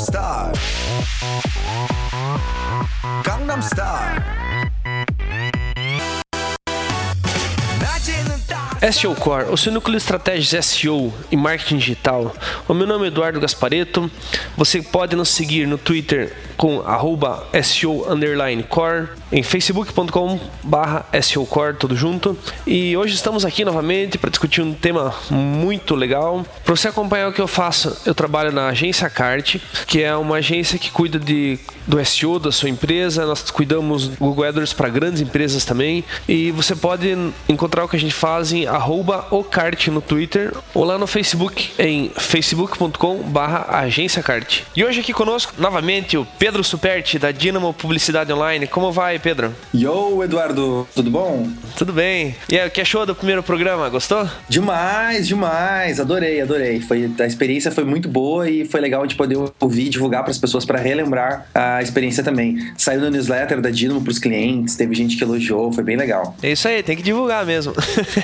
Style. Gangnam Style. SEO Core, o seu núcleo de estratégias SEO e marketing digital. O meu nome é Eduardo Gasparetto. Você pode nos seguir no Twitter com @SEO_Core, em facebook.com/SEOcore, tudo junto. E hoje estamos aqui novamente para discutir um tema muito legal. Para você acompanhar o que eu faço, eu trabalho na agência Cart, que é uma agência que cuida do SEO da sua empresa. Nós cuidamos do Google AdWords para grandes empresas também. E você pode encontrar o que a gente faz em @ocart no Twitter ou lá no Facebook em facebook.com/agênciacart. E hoje aqui conosco novamente o Pedro Superti da Dynamo Publicidade Online. Como vai, Pedro? Yo, Eduardo, tudo bom? Tudo bem. E aí, o que achou do primeiro programa? Gostou? Demais. Adorei. A experiência foi muito boa e foi legal de poder ouvir e divulgar para as pessoas para relembrar a experiência também. Saiu no newsletter da Dynamo para os clientes, teve gente que elogiou, foi bem legal. É isso aí, tem que divulgar mesmo.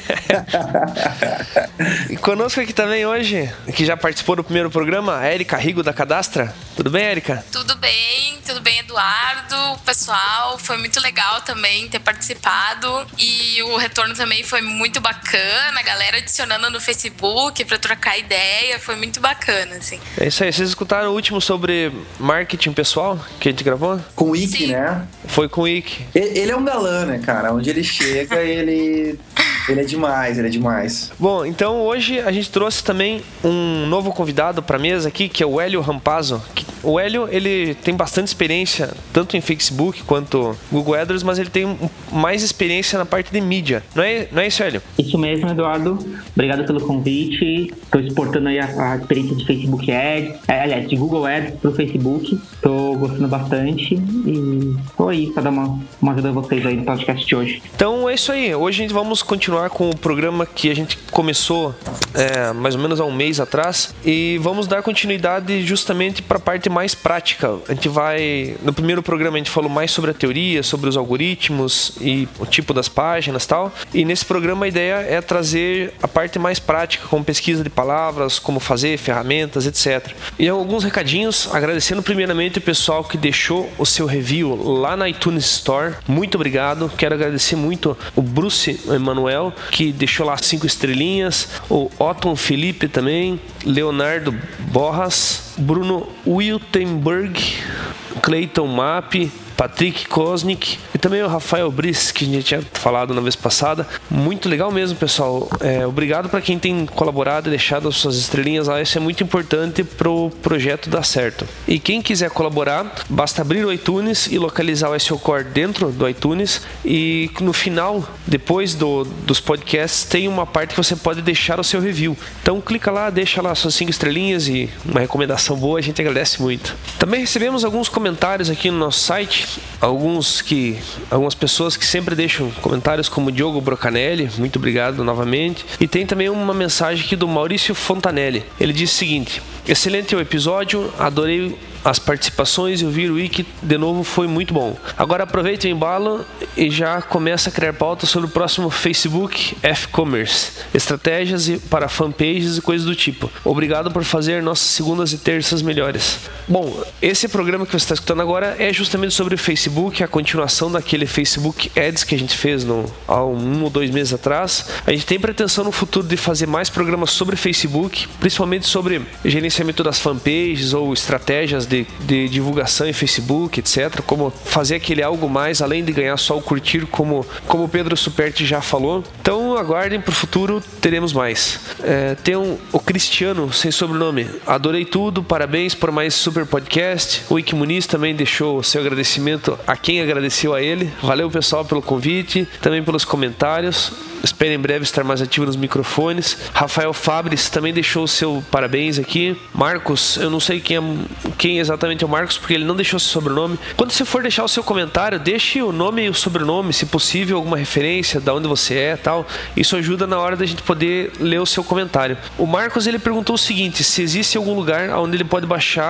E conosco aqui também hoje, que já participou do primeiro programa, a Érica Rigo da Cadastra. Tudo bem, Érica? Tudo bem, Eduardo, pessoal, foi muito legal também ter participado e o retorno também foi muito bacana, a galera adicionando no Facebook para trocar ideia, foi muito bacana, assim. É isso aí, vocês escutaram o último sobre marketing pessoal que a gente gravou? Com o Ike, Sim. né? Foi com o Ike. Ele é um galã, né, cara? Onde ele chega, ele é demais. Bom, então hoje a gente trouxe também um novo convidado para a mesa aqui, que é o Hélio Rampazzo. O Hélio, ele tem bastante experiência, tanto em Facebook quanto Google AdWords, mas ele tem mais experiência na parte de mídia. Não é isso, Hélio? Isso mesmo, Eduardo. Obrigado pelo convite. Estou exportando aí a experiência de Facebook Ads, de Google Ads para o Facebook. Estou gostando bastante e estou aí para dar uma ajuda a vocês aí no podcast de hoje. Então é isso aí. Hoje a gente vamos continuar com o programa que a gente começou mais ou menos há um mês atrás e vamos dar continuidade justamente para a parte mais prática. A gente vai... No primeiro programa a gente falou mais sobre a teoria, sobre os algoritmos e o tipo das páginas e tal. E nesse programa a ideia é trazer a parte mais prática, como pesquisa de palavras, como fazer, ferramentas, etc. E alguns recadinhos, agradecendo primeiramente o pessoal que deixou o seu review lá na iTunes Store. Muito obrigado. Quero agradecer muito o Bruce Emanuel, que deixou lá 5 estrelinhas, o Otton Felipe também, Leonardo Borras, Bruno Wiltenberg, Clayton Mapp, Patrick Kosnick e também o Rafael Brice, que a gente tinha falado na vez passada. Muito legal mesmo, pessoal. Obrigado para quem tem colaborado e deixado as suas estrelinhas lá. Isso é muito importante para o projeto dar certo. E quem quiser colaborar, basta abrir o iTunes e localizar o SEO Core dentro do iTunes. E no final, depois dos podcasts, tem uma parte que você pode deixar o seu review. Então clica lá, deixa lá suas 5 estrelinhas e uma recomendação boa, a gente agradece muito. Também recebemos alguns comentários aqui no nosso site. Algumas pessoas que sempre deixam comentários, como o Diogo Brocanelli, muito obrigado novamente. E tem também uma mensagem aqui do Maurício Fontanelli. Ele diz o seguinte: excelente o episódio, adorei as participações e ouvir o Wiki de novo foi muito bom. Agora aproveita o embalo e já começa a criar pautas sobre o próximo Facebook F-Commerce, estratégias para fanpages e coisas do tipo. Obrigado por fazer nossas segundas e terças melhores. Bom, esse programa que você está escutando agora é justamente sobre o Facebook, a continuação daquele Facebook Ads que a gente fez há 1 ou 2 meses atrás. A gente tem pretensão no futuro de fazer mais programas sobre Facebook, principalmente sobre gerenciamento das fanpages ou estratégias de divulgação em Facebook, etc. Como fazer aquele algo mais, além de ganhar só o curtir, como o Pedro Superti já falou. Então aguardem, pro futuro teremos mais. Tem o Cristiano, sem sobrenome. Adorei tudo, parabéns por mais super podcast. O Ike Muniz também deixou o seu agradecimento a quem agradeceu a ele. Valeu, pessoal, pelo convite, também pelos comentários. Espero em breve estar mais ativo nos microfones. Rafael Fabris também deixou o seu parabéns aqui. Marcos, eu não sei quem exatamente é o Marcos, porque ele não deixou seu sobrenome. Quando você for deixar o seu comentário, deixe o nome e o sobrenome, se possível, alguma referência, de onde você é e tal. Isso ajuda na hora da gente poder ler o seu comentário. O Marcos, ele perguntou o seguinte: se existe algum lugar onde ele pode baixar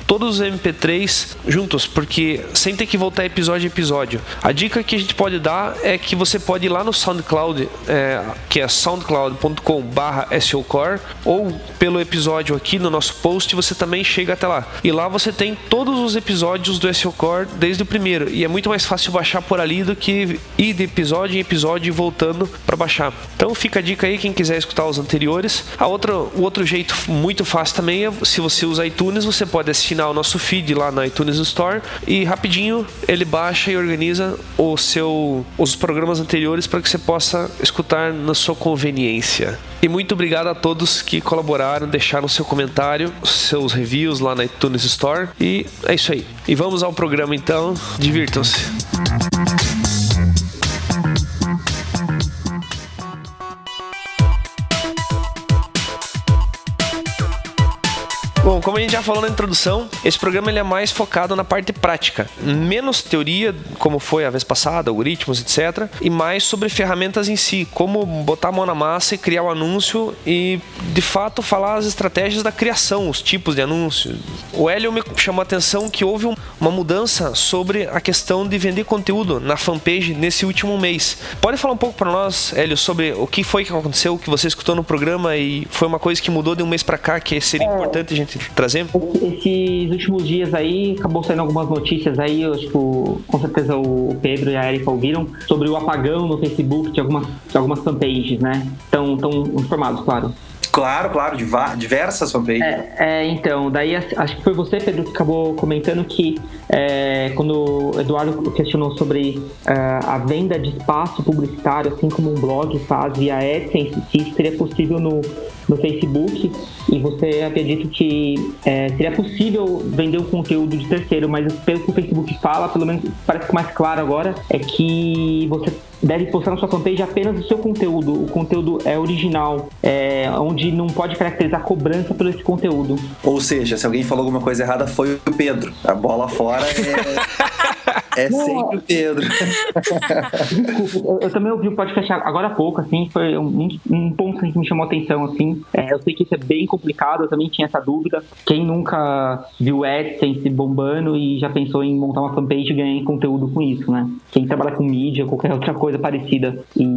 todos os MP3 juntos, porque sem ter que voltar episódio a episódio. A dica que a gente pode dar é que você pode ir lá no SoundCloud, que é soundcloud.com/SEOcore, ou pelo episódio aqui no nosso post, você também chega até lá. E lá você tem todos os episódios do SEOcore desde o primeiro, e é muito mais fácil baixar por ali do que ir de episódio em episódio e voltando para baixar. Então fica a dica aí, quem quiser escutar os anteriores. O outro jeito muito fácil também é, se você usa iTunes, você pode assinar o nosso feed lá na iTunes Store e rapidinho ele baixa e organiza os programas anteriores para que você possa escutar na sua conveniência. E muito obrigado a todos que colaboraram, deixaram seu comentário, seus reviews lá na iTunes Store. E é isso aí. E vamos ao programa então. Divirtam-se. Bom, como a gente já falou na introdução, esse programa ele é mais focado na parte prática. Menos teoria, como foi a vez passada, algoritmos, etc. E mais sobre ferramentas em si, como botar a mão na massa e criar o anúncio e, de fato, falar as estratégias da criação, os tipos de anúncio. O Hélio me chamou a atenção que houve uma mudança sobre a questão de vender conteúdo na fanpage nesse último mês. Pode falar um pouco para nós, Hélio, sobre o que foi que aconteceu, o que você escutou no programa e foi uma coisa que mudou de um mês para cá, que seria importante a gente trazer? Esses últimos dias aí, acabou saindo algumas notícias aí, eu, tipo, com certeza o Pedro e a Erika ouviram, sobre o apagão no Facebook de algumas fanpages, né? Estão informados, claro. Claro, diversas fanpages. Então, daí acho que foi você, Pedro, que acabou comentando que quando o Eduardo questionou sobre a venda de espaço publicitário, assim como um blog faz via AdSense, se isso seria possível no Facebook, e você havia dito que seria possível vender o conteúdo de terceiro, mas pelo que o Facebook fala, pelo menos parece que mais claro agora, é que você deve postar na sua fanpage apenas o seu conteúdo. O conteúdo é original, onde não pode caracterizar cobrança por esse conteúdo. Ou seja, se alguém falou alguma coisa errada, foi o Pedro. A bola fora é sempre o Pedro. Desculpa, eu também ouvi o podcast agora há pouco, assim, foi um ponto que me chamou a atenção, assim. Eu sei que isso é bem complicado, eu também tinha essa dúvida. Quem nunca viu AdSense bombando e já pensou em montar uma fanpage e ganhar conteúdo com isso, né? Quem trabalha com mídia, qualquer outra coisa parecida.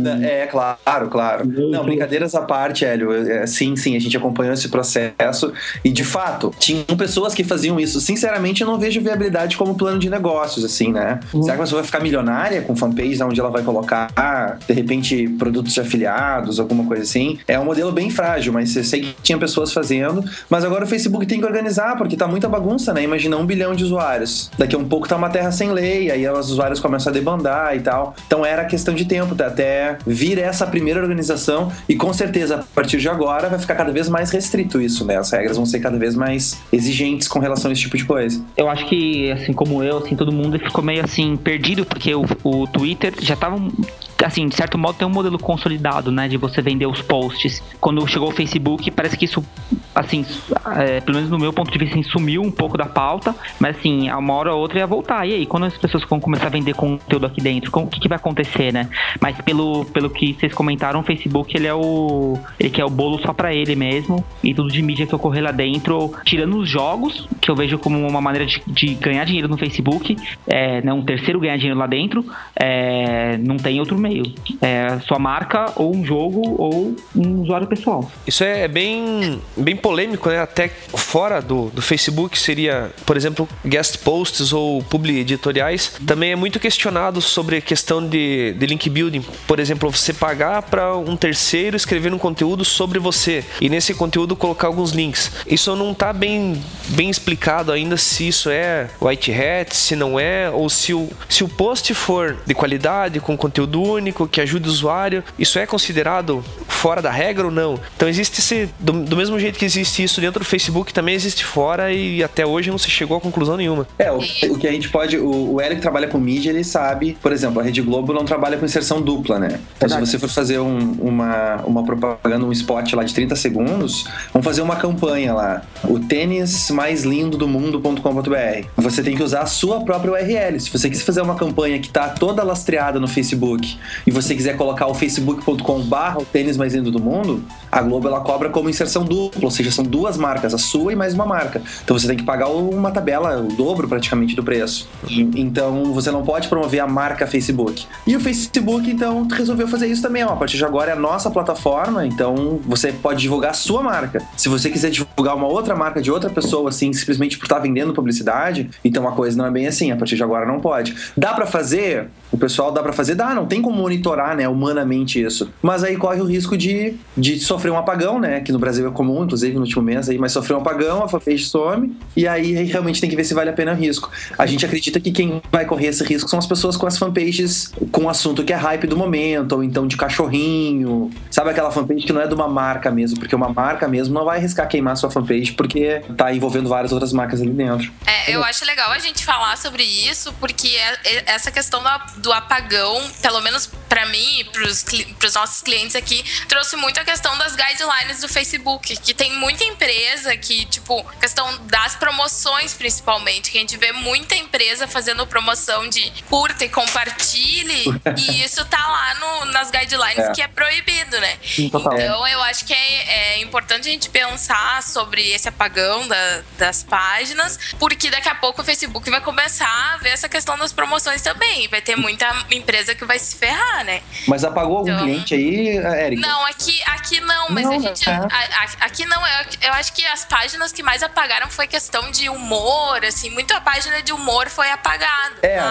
Claro. Não, brincadeiras à parte, Hélio. Sim, a gente acompanhou esse processo e, de fato, tinham pessoas que faziam isso. Sinceramente, eu não vejo viabilidade como plano de negócios, assim, né? Será que a pessoa vai ficar milionária com fanpage onde ela vai colocar, de repente, produtos de afiliados, alguma coisa assim? É um modelo bem frágil, mas eu sei que tinha pessoas fazendo, mas agora o Facebook tem que organizar, porque tá muita bagunça, né? Imagina 1 bilhão de usuários. Daqui a um pouco tá uma terra sem lei, aí os usuários começam a debandar e tal. Então era questão de tempo até vir essa primeira organização e com certeza a partir de agora vai ficar cada vez mais restrito isso, né? As regras vão ser cada vez mais exigentes com relação a esse tipo de coisa. Eu acho que, assim como eu, assim, todo mundo ficou meio assim perdido, porque o Twitter já tava, assim, de certo modo tem um modelo consolidado, né, de você vender os posts. Quando chegou o Facebook, parece que isso, assim, pelo menos no meu ponto de vista, assim, sumiu um pouco da pauta, mas assim, a uma hora ou outra ia voltar. E aí, quando as pessoas vão começar a vender conteúdo aqui dentro, o que vai acontecer, né? Mas pelo que vocês comentaram, o Facebook, ele quer o bolo só pra ele mesmo, e tudo de mídia que ocorrer lá dentro, tirando os jogos, que eu vejo como uma maneira de ganhar dinheiro no Facebook, né, um terceiro ganhar dinheiro lá dentro, não tem outro meio. Sua marca, ou um jogo, ou um usuário pessoal. Isso é bem polêmico, né? Até fora do Facebook seria, por exemplo, guest posts ou publi editoriais. Também é muito questionado sobre a questão de link building. Por exemplo, você pagar para um terceiro escrever um conteúdo sobre você e nesse conteúdo colocar alguns links. Isso não está bem explicado ainda se isso é white hat, se não é, ou se o post for de qualidade, com conteúdo único, que ajude o usuário, isso é considerado fora da regra ou não? Então existe do mesmo jeito que existe isso dentro do Facebook, também existe fora, e até hoje não se chegou a conclusão nenhuma. O que a gente pode... O Eric trabalha com mídia, ele sabe, por exemplo, a Rede Globo não trabalha com inserção dupla, né? Então se você for fazer uma propaganda, um spot lá de 30 segundos, vamos fazer uma campanha lá, o tênis mais lindo do mundo.com.br. Você tem que usar a sua própria URL. Se você quiser fazer uma campanha que tá toda lastreada no Facebook, e você quiser colocar o facebook.com/o tênis mais lindo do mundo, a Globo ela cobra como inserção dupla, ou seja, são duas marcas, a sua e mais uma marca. Então você tem que pagar uma tabela, o dobro praticamente do preço. Então você não pode promover a marca Facebook. E o Facebook então resolveu fazer isso também, ó. A partir de agora é a nossa plataforma, então você pode divulgar a sua marca. Se você quiser divulgar uma outra marca de outra pessoa, assim, simplesmente por estar vendendo publicidade, então a coisa não é bem assim, a partir de agora não pode. Dá pra fazer? O pessoal dá pra fazer? Dá, não tem como monitorar, né, humanamente isso. Mas aí corre o risco de sofrer um apagão, né, que no Brasil é comum, inclusive no último mês aí, mas sofreu um apagão, a fanpage some, e aí realmente tem que ver se vale a pena o risco. A gente acredita que quem vai correr esse risco são as pessoas com as fanpages com um assunto que é hype do momento, ou então de cachorrinho, sabe aquela fanpage que não é de uma marca mesmo, porque uma marca mesmo não vai arriscar queimar sua fanpage porque tá envolvendo várias outras marcas ali dentro. Eu acho legal a gente falar sobre isso, porque essa questão do apagão, pelo menos pra mim e pros nossos clientes aqui, trouxe muito a questão das guidelines do Facebook, que tem muita empresa que, tipo, questão das promoções principalmente, que a gente vê muita empresa fazendo promoção de curta e compartilhe, e isso tá lá nas guidelines que é proibido, né? Então eu acho que é importante a gente pensar sobre esse apagão das páginas, porque daqui a pouco o Facebook vai começar a ver essa questão das promoções também, vai ter muita empresa que vai se ferrar, né? Mas apagou algum cliente aí, Érica? Não, aqui não, mas a gente... Aqui não, eu acho que as páginas que mais apagaram foi questão de humor, assim, muita página de humor foi apagada.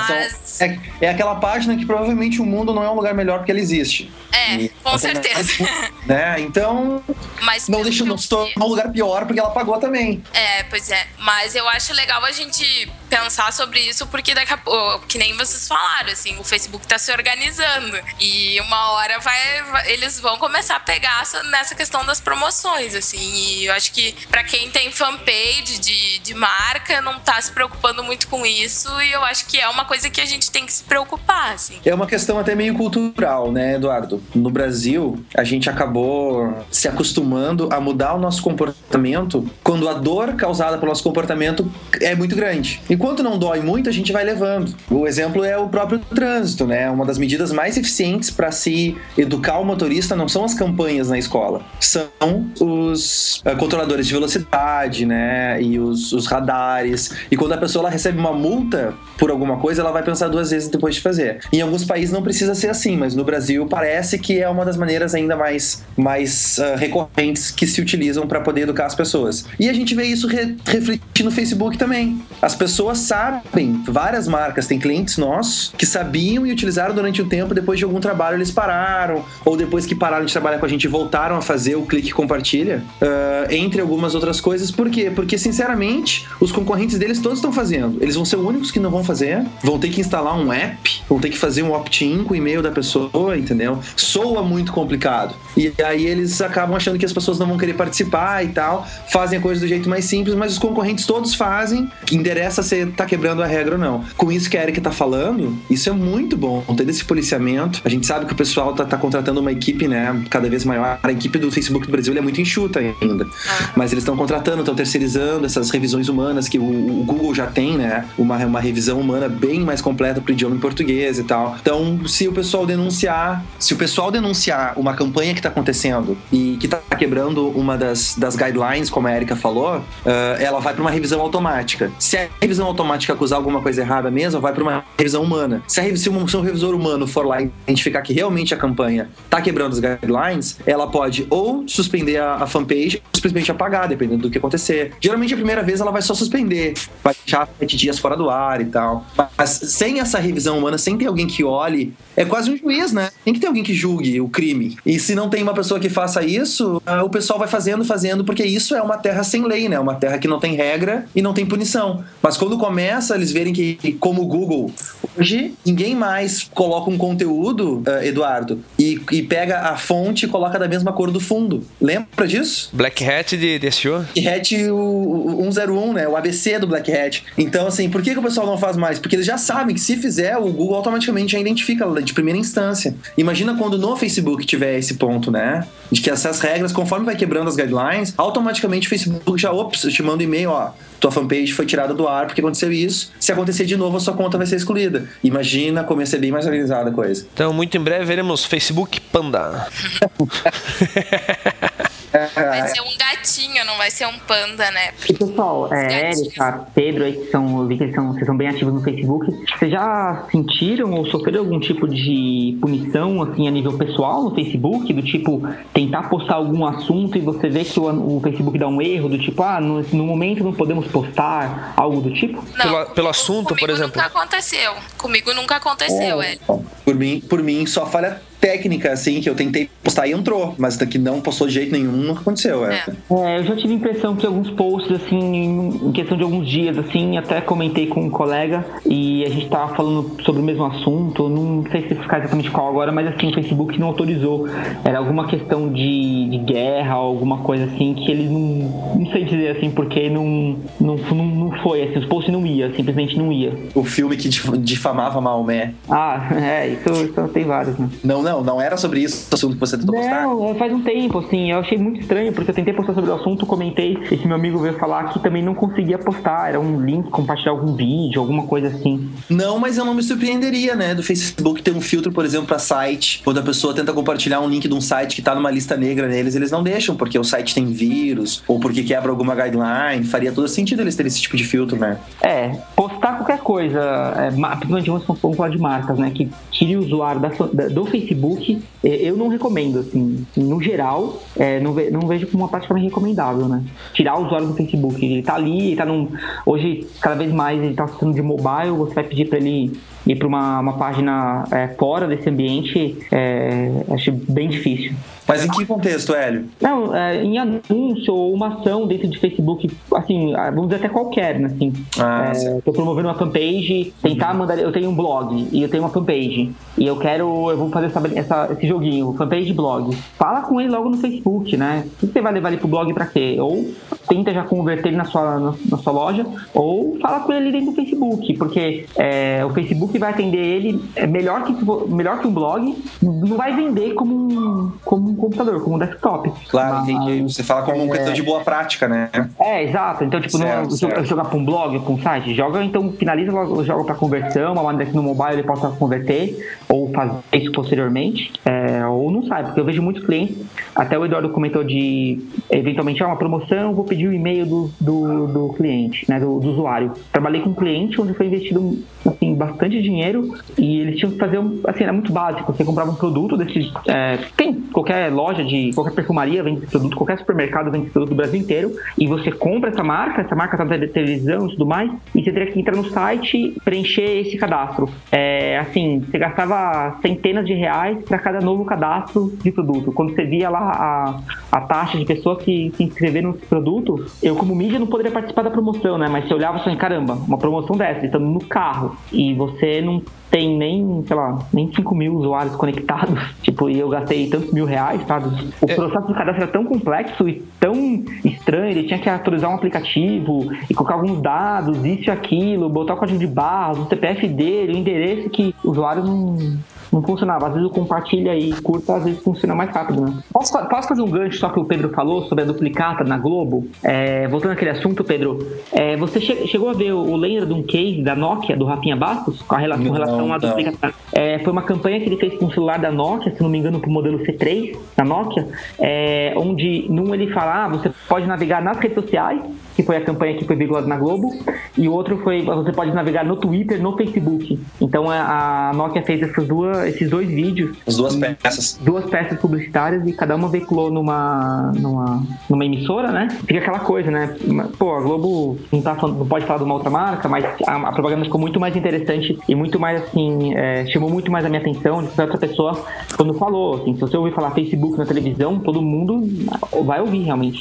É aquela página que provavelmente o mundo não é um lugar melhor porque ela existe. Com certeza. Né? Então, mas não deixa não se tornar um lugar pior porque ela apagou também. Pois é. Mas eu acho legal a gente pensar sobre isso, porque daqui a pouco, que nem vocês falaram, assim, o Facebook tá se organizando e uma hora eles vão começar a pegar nessa questão das promoções, assim, e eu acho que pra quem tem fanpage de marca, não tá se preocupando muito com isso, e eu acho que é uma coisa que a gente tem que se preocupar, assim. É uma questão até meio cultural, né, Eduardo? No Brasil, a gente acabou se acostumando a mudar o nosso comportamento quando a dor causada pelo nosso comportamento é muito grande. Enquanto não dói muito, a gente vai levando. O exemplo é o próprio trânsito, né? Uma das medidas mais eficientes para se educar o motorista não são as campanhas na escola, são os controladores de velocidade, né? E os radares. E quando a pessoa ela recebe uma multa por alguma coisa, ela vai pensar duas vezes depois de fazer. Em alguns países não precisa ser assim, mas no Brasil parece que é uma das maneiras ainda mais recorrentes que se utilizam para poder educar as pessoas. E a gente vê isso refletir no Facebook também. As pessoas sabem, várias marcas, tem clientes nossos que sabiam e utilizaram durante um tempo, depois de algum trabalho eles pararam, ou depois que pararam de trabalhar com a gente voltaram a fazer o clique e compartilha, entre algumas outras coisas. Por quê? Porque sinceramente os concorrentes deles todos estão fazendo. Eles vão ser os únicos que não vão fazer, vão ter que instalar um app, vão ter que fazer um opt-in com o e-mail da pessoa, entendeu? Soa muito complicado. E aí eles acabam achando que as pessoas não vão querer participar e tal, fazem a coisa do jeito mais simples, mas os concorrentes todos fazem, que interessa se tá quebrando a regra ou não. Com isso que a Erika tá falando, isso é muito bom, ter esse policiamento. A gente sabe que o pessoal tá contratando uma equipe, né, cada vez maior. A equipe do Facebook do Brasil é muito enxuta ainda, mas eles estão contratando, estão terceirizando essas revisões humanas que o Google já tem, né, uma revisão humana bem mais completa pro idioma em português e tal. Então, se o pessoal denunciar uma campanha que tá acontecendo e que tá quebrando uma das guidelines, como a Erika falou, ela vai para uma revisão automática. Se a revisão automática acusar alguma coisa errada mesmo, vai para uma revisão humana. Se um revisor humano for lá identificar que realmente a campanha tá quebrando as guidelines, ela pode ou suspender a fanpage ou simplesmente apagar, dependendo do que acontecer. Geralmente a primeira vez ela vai só suspender, vai deixar 7 dias fora do ar e tal. Mas sem essa revisão humana, sem ter alguém que olhe, é quase um juiz, né? Tem que ter alguém que julgue o crime. E se não tem uma pessoa que faça isso, o pessoal vai fazendo, porque isso é uma terra sem lei, né? Uma terra que não tem regra e não tem punição. Mas quando começa, eles verem que, como o Google, hoje ninguém mais coloca um conteúdo, Eduardo, e pega a fonte e coloca da mesma cor do fundo. Lembra disso? Black Hat de SEO? Black Hat o 101, né? O ABC do Black Hat. Então, assim, por que o pessoal não faz mais? Porque eles já sabem que se fizer, o Google automaticamente já identifica de primeira instância. Imagina quando no Facebook tiver esse ponto, né? De que essas regras, conforme vai quebrando as guidelines, automaticamente o Facebook já, eu te mando e-mail, ó, tua fanpage foi tirada do ar porque aconteceu isso. Se acontecer de novo, a sua conta vai ser excluída. Imagina como ia ser bem mais organizada a coisa. Então, muito em breve veremos Facebook Panda. Vai ser um gatinho, não vai ser um panda, né? E pessoal, Érica, Pedro aí, que eu vi que vocês são bem ativos no Facebook, vocês já sentiram ou sofreram algum tipo de punição, assim, a nível pessoal no Facebook? Do tipo, tentar postar algum assunto e você vê que o Facebook dá um erro, do tipo, no momento não podemos postar, algo do tipo? Não, pelo assunto, por exemplo? Comigo nunca aconteceu, Por mim, só falha técnica, assim, que eu tentei postar e entrou, mas daqui não postou de jeito nenhum, nunca aconteceu, eu já tive a impressão que alguns posts, assim, em questão de alguns dias, assim, até comentei com um colega e a gente tava falando sobre o mesmo assunto, não sei se ficar exatamente qual agora, mas assim, o Facebook não autorizou, era alguma questão de guerra, alguma coisa assim, que ele não sei dizer assim, porque não foi, assim, os posts não iam, simplesmente não ia. O filme que difamava Maomé. Isso tem vários, né? Não era sobre isso o assunto que você tentou postar? Não, faz um tempo, assim, eu achei muito estranho, porque eu tentei postar sobre o assunto, comentei, esse meu amigo veio falar que também não conseguia postar, era um link, compartilhar algum vídeo, alguma coisa assim. Não, mas eu não me surpreenderia, né, do Facebook ter um filtro, por exemplo, para site, quando a pessoa tenta compartilhar um link de um site que tá numa lista negra neles, eles não deixam, porque o site tem vírus, ou porque quebra alguma guideline, faria todo sentido eles terem esse tipo de filtro, né? Postar qualquer coisa, principalmente vamos falar de marcas, né, que tire o usuário do Facebook, eu não recomendo, assim, no geral, não vejo como uma prática mais recomendável, né? Tirar o usuário do Facebook, ele tá ali, hoje, cada vez mais, ele tá sendo de mobile, você vai pedir para ele ir para uma página fora desse ambiente, acho bem difícil. Mas em que contexto, Hélio? Não, em anúncio ou uma ação dentro de Facebook, assim, vamos dizer até qualquer, né, assim. Tô promovendo uma fanpage, tentar mandar, eu tenho um blog e eu tenho uma fanpage e eu vou fazer esse joguinho, fanpage blog. Fala com ele logo no Facebook, né? Você vai levar ele pro blog pra quê? Ou tenta já converter ele na sua loja, ou fala com ele dentro do Facebook, porque o Facebook vai atender ele melhor que um blog, não vai vender como um computador, como um desktop. Claro, entendi. Você fala como um questão de boa prática, né? Exato. Então, tipo, certo. Jogar pra um blog, pra um site, finaliza logo, joga pra conversão, uma maneira que no mobile ele possa converter, ou fazer isso posteriormente, ou não sai, porque eu vejo muitos clientes, até o Eduardo comentou de, eventualmente, uma promoção, vou pedir o e-mail do cliente, né, do usuário. Trabalhei com um cliente onde foi investido, assim, bastante dinheiro, e eles tinham que fazer, assim, era muito básico, você comprava um produto desses, tem qualquer loja qualquer perfumaria vende esse produto, qualquer supermercado vende esse produto do Brasil inteiro, e você compra essa marca tá na televisão e tudo mais, e você teria que entrar no site e preencher esse cadastro. Assim, você gastava centenas de reais para cada novo cadastro de produto. Quando você via lá a taxa de pessoas que se inscreveram nesse produto, eu como mídia não poderia participar da promoção, né? Mas você olhava assim, caramba, uma promoção dessa, estando no carro, e você não tem nem 5 mil usuários conectados, tipo, e eu gastei tantos R$1.000, sabe? O processo de cadastro era tão complexo e tão estranho, ele tinha que atualizar um aplicativo e colocar alguns dados, isso e aquilo, botar o código de barras, o CPF dele, o endereço, que o usuário não funcionava. Às vezes o compartilha e curta, às vezes funciona mais rápido, né? Posso fazer um gancho só que o Pedro falou sobre a duplicata na Globo? Voltando àquele assunto, Pedro, você chegou a ver lembra de um case da Nokia, do Rafinha Bastos, com relação à duplicata? Foi uma campanha que ele fez com o celular da Nokia, se não me engano, pro modelo C3 da Nokia, onde num ele fala, você pode navegar nas redes sociais, que foi a campanha que foi veiculada na Globo, e o outro foi, você pode navegar no Twitter, no Facebook. Então a Nokia fez esses dois vídeos. As duas peças. Duas peças publicitárias, e cada uma veiculou numa emissora, né? Fica aquela coisa, né? Pô, a Globo não pode falar de uma outra marca, mas a propaganda ficou muito mais interessante e muito mais, assim, chamou muito mais a minha atenção de outra pessoa quando falou, assim, se você ouvir falar Facebook na televisão, todo mundo vai ouvir, realmente.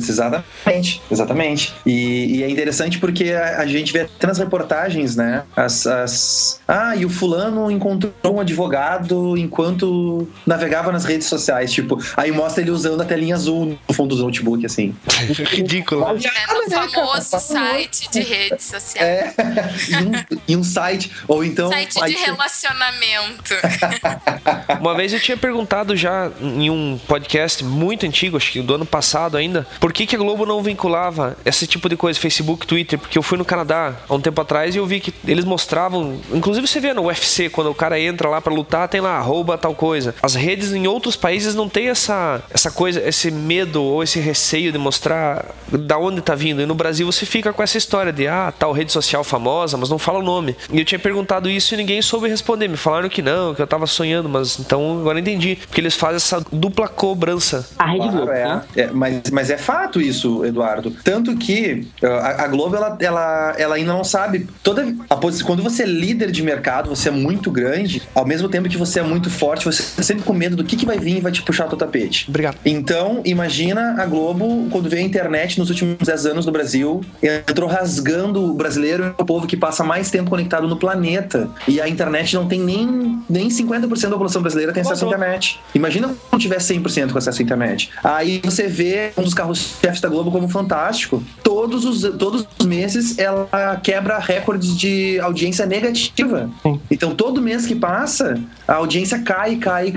Exatamente. E é interessante porque a gente vê até nas reportagens, né? E o fulano encontrou um advogado enquanto navegava nas redes sociais, tipo, aí mostra ele usando a telinha azul no fundo do notebook, assim. Ridículo. No famoso site de redes sociais. E um site, ou então... Site de relacionamento. Uma vez eu tinha perguntado já em um podcast muito antigo, acho que do ano passado ainda, por que a Globo não vinculava esse tipo de coisa, Facebook, Twitter, porque eu fui no Canadá há um tempo atrás e eu vi que eles mostravam, inclusive você vê no UFC, quando o cara entra lá pra lutar, tem lá, arroba tal coisa. As redes em outros países não tem essa coisa, esse medo ou esse receio de mostrar da onde tá vindo. E no Brasil você fica com essa história de, tal rede social famosa, mas não fala o nome. E eu tinha perguntado isso e ninguém soube responder. Me falaram que não, que eu tava sonhando, mas então agora eu entendi. Porque eles fazem essa dupla cobrança. A Rede Globo, né? Mas é fato isso, Eduardo. Tanto que a Globo, ela ainda não sabe. Quando você é líder de mercado, você é muito grande, ao mesmo tempo que você é muito forte, você tá sempre com medo do que vai vir e vai te puxar o teu tapete. Obrigado. Então, imagina a Globo, quando veio a internet nos últimos 10 anos no Brasil, entrou rasgando o brasileiro, o povo que passa mais tempo conectado no planeta. E a internet não tem nem 50% da população brasileira tem acesso à internet. Imagina se não tiver 100% com acesso à internet. Aí você vê um dos carros-chefes da Globo como fantástico. Todos os meses ela quebra recordes de audiência negativa. Então todo mês que passa, a audiência cai.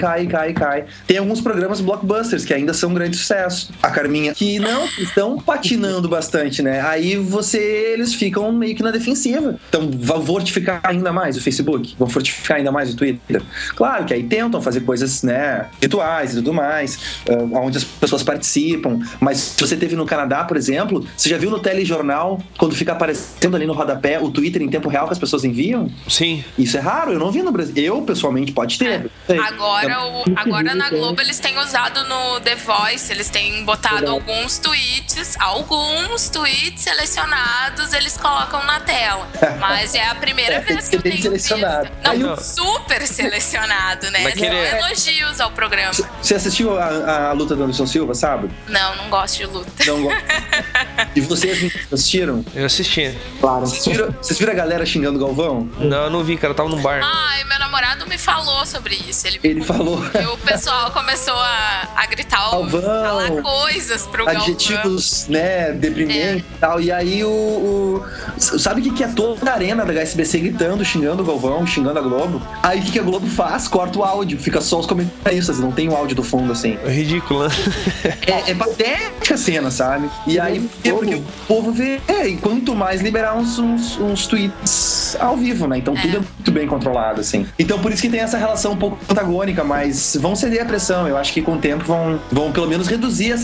Tem alguns programas blockbusters que ainda são um grande sucesso. A Carminha, que não estão patinando bastante, né? Aí eles ficam meio que na defensiva. Então vão fortificar ainda mais o Facebook, vão fortificar ainda mais o Twitter. Claro que aí tentam fazer coisas, né, rituais e tudo mais, onde as pessoas participam. Mas se você teve no Canadá, por exemplo, você já viu no telejornal, quando fica aparecendo ali no rodapé o Twitter em tempo real que as pessoas enviam? Sim. Isso é raro, eu não vi no Brasil. Eu, pessoalmente, pode ter. Agora na Globo eles têm usado no The Voice, eles têm botado alguns tweets selecionados, eles colocam na tela. Mas é a primeira vez que eu tenho selecionado. Não, super selecionado, né? São elogios ao programa. Você assistiu a luta do Anderson Silva, sábado? Não gosto de luta. Não gosto. E vocês assistiram? Eu assisti. Claro. Vocês viram a galera xingando o Galvão? Não, eu não vi, cara, eu tava num bar. Ai, meu namorado me falou sobre isso. Ele falou. E o pessoal começou a gritar, Galvão, falar coisas pro adjetivos, né, deprimentes e tal. E aí sabe o que é toda a arena da HSBC gritando, xingando o Galvão, xingando a Globo? Aí o que a Globo faz? Corta o áudio, fica só os comentaristas, não tem o áudio do fundo, assim. É ridículo, né? É patética a cena, sabe? E aí, porque o povo vê, e quanto mais liberar uns tweets ao vivo, né? Então tudo é muito bem controlado, assim. Então por isso que tem essa relação um pouco antagônica, mas vão ceder a pressão. Eu acho que com o tempo vão pelo menos reduzir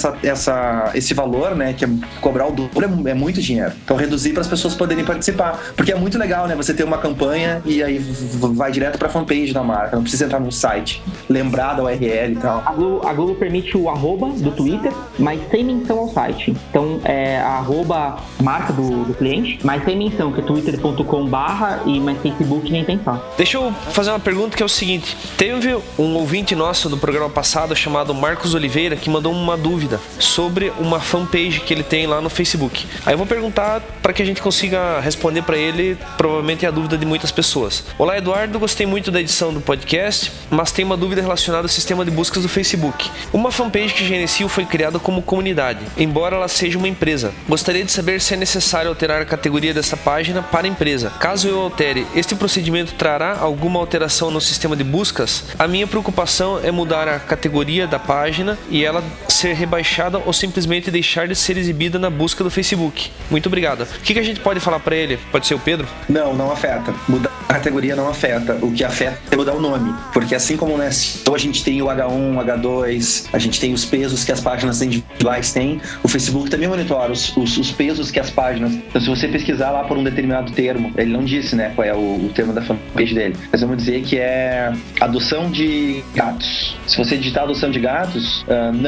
esse valor, né? Que é cobrar o dobro é muito dinheiro. Então reduzir para as pessoas poderem participar. Porque é muito legal, né? Você ter uma campanha e aí vai direto pra fanpage da marca. Não precisa entrar num site, lembrar da URL e tal. A Globo permite o arroba do Twitter, mas sem menção ao site. Então é a arroba marca do cliente, mas sem menção, que é twitter.com/ mas Facebook nem pensar. Deixa eu fazer uma pergunta que é o seguinte: teve um ouvinte nosso do programa passado chamado Marcos Oliveira que mandou uma dúvida sobre uma fanpage que ele tem lá no Facebook. Aí eu vou perguntar para que a gente consiga responder para ele, provavelmente é a dúvida de muitas pessoas. Olá, Eduardo, gostei muito da edição do podcast, mas tem uma dúvida relacionada ao sistema de buscas do Facebook. Uma fanpage que gerencio foi criada como comunidade, embora ela seja uma empresa. Gostaria de saber se é necessário alterar a categoria dessa página para empresa. Caso eu altere, este procedimento trará alguma alteração no sistema de buscas? A minha preocupação é mudar a categoria da página e ela ser rebaixada ou simplesmente deixar de ser exibida na busca do Facebook. Muito obrigado. O que a gente pode falar para ele? Pode ser o Pedro? Não afeta. Mudar a categoria não afeta. O que afeta é mudar o nome. Porque assim como, né, então a gente tem o H1, H2, a gente tem os pesos que as páginas individuais têm, o Facebook também monitora os pesos que as páginas. Então, se você pesquisar lá por um determinado termo, ele não disse, né, qual é o termo da fanpage dele, mas vamos dizer que é adoção de gatos. Se você digitar adoção de gatos,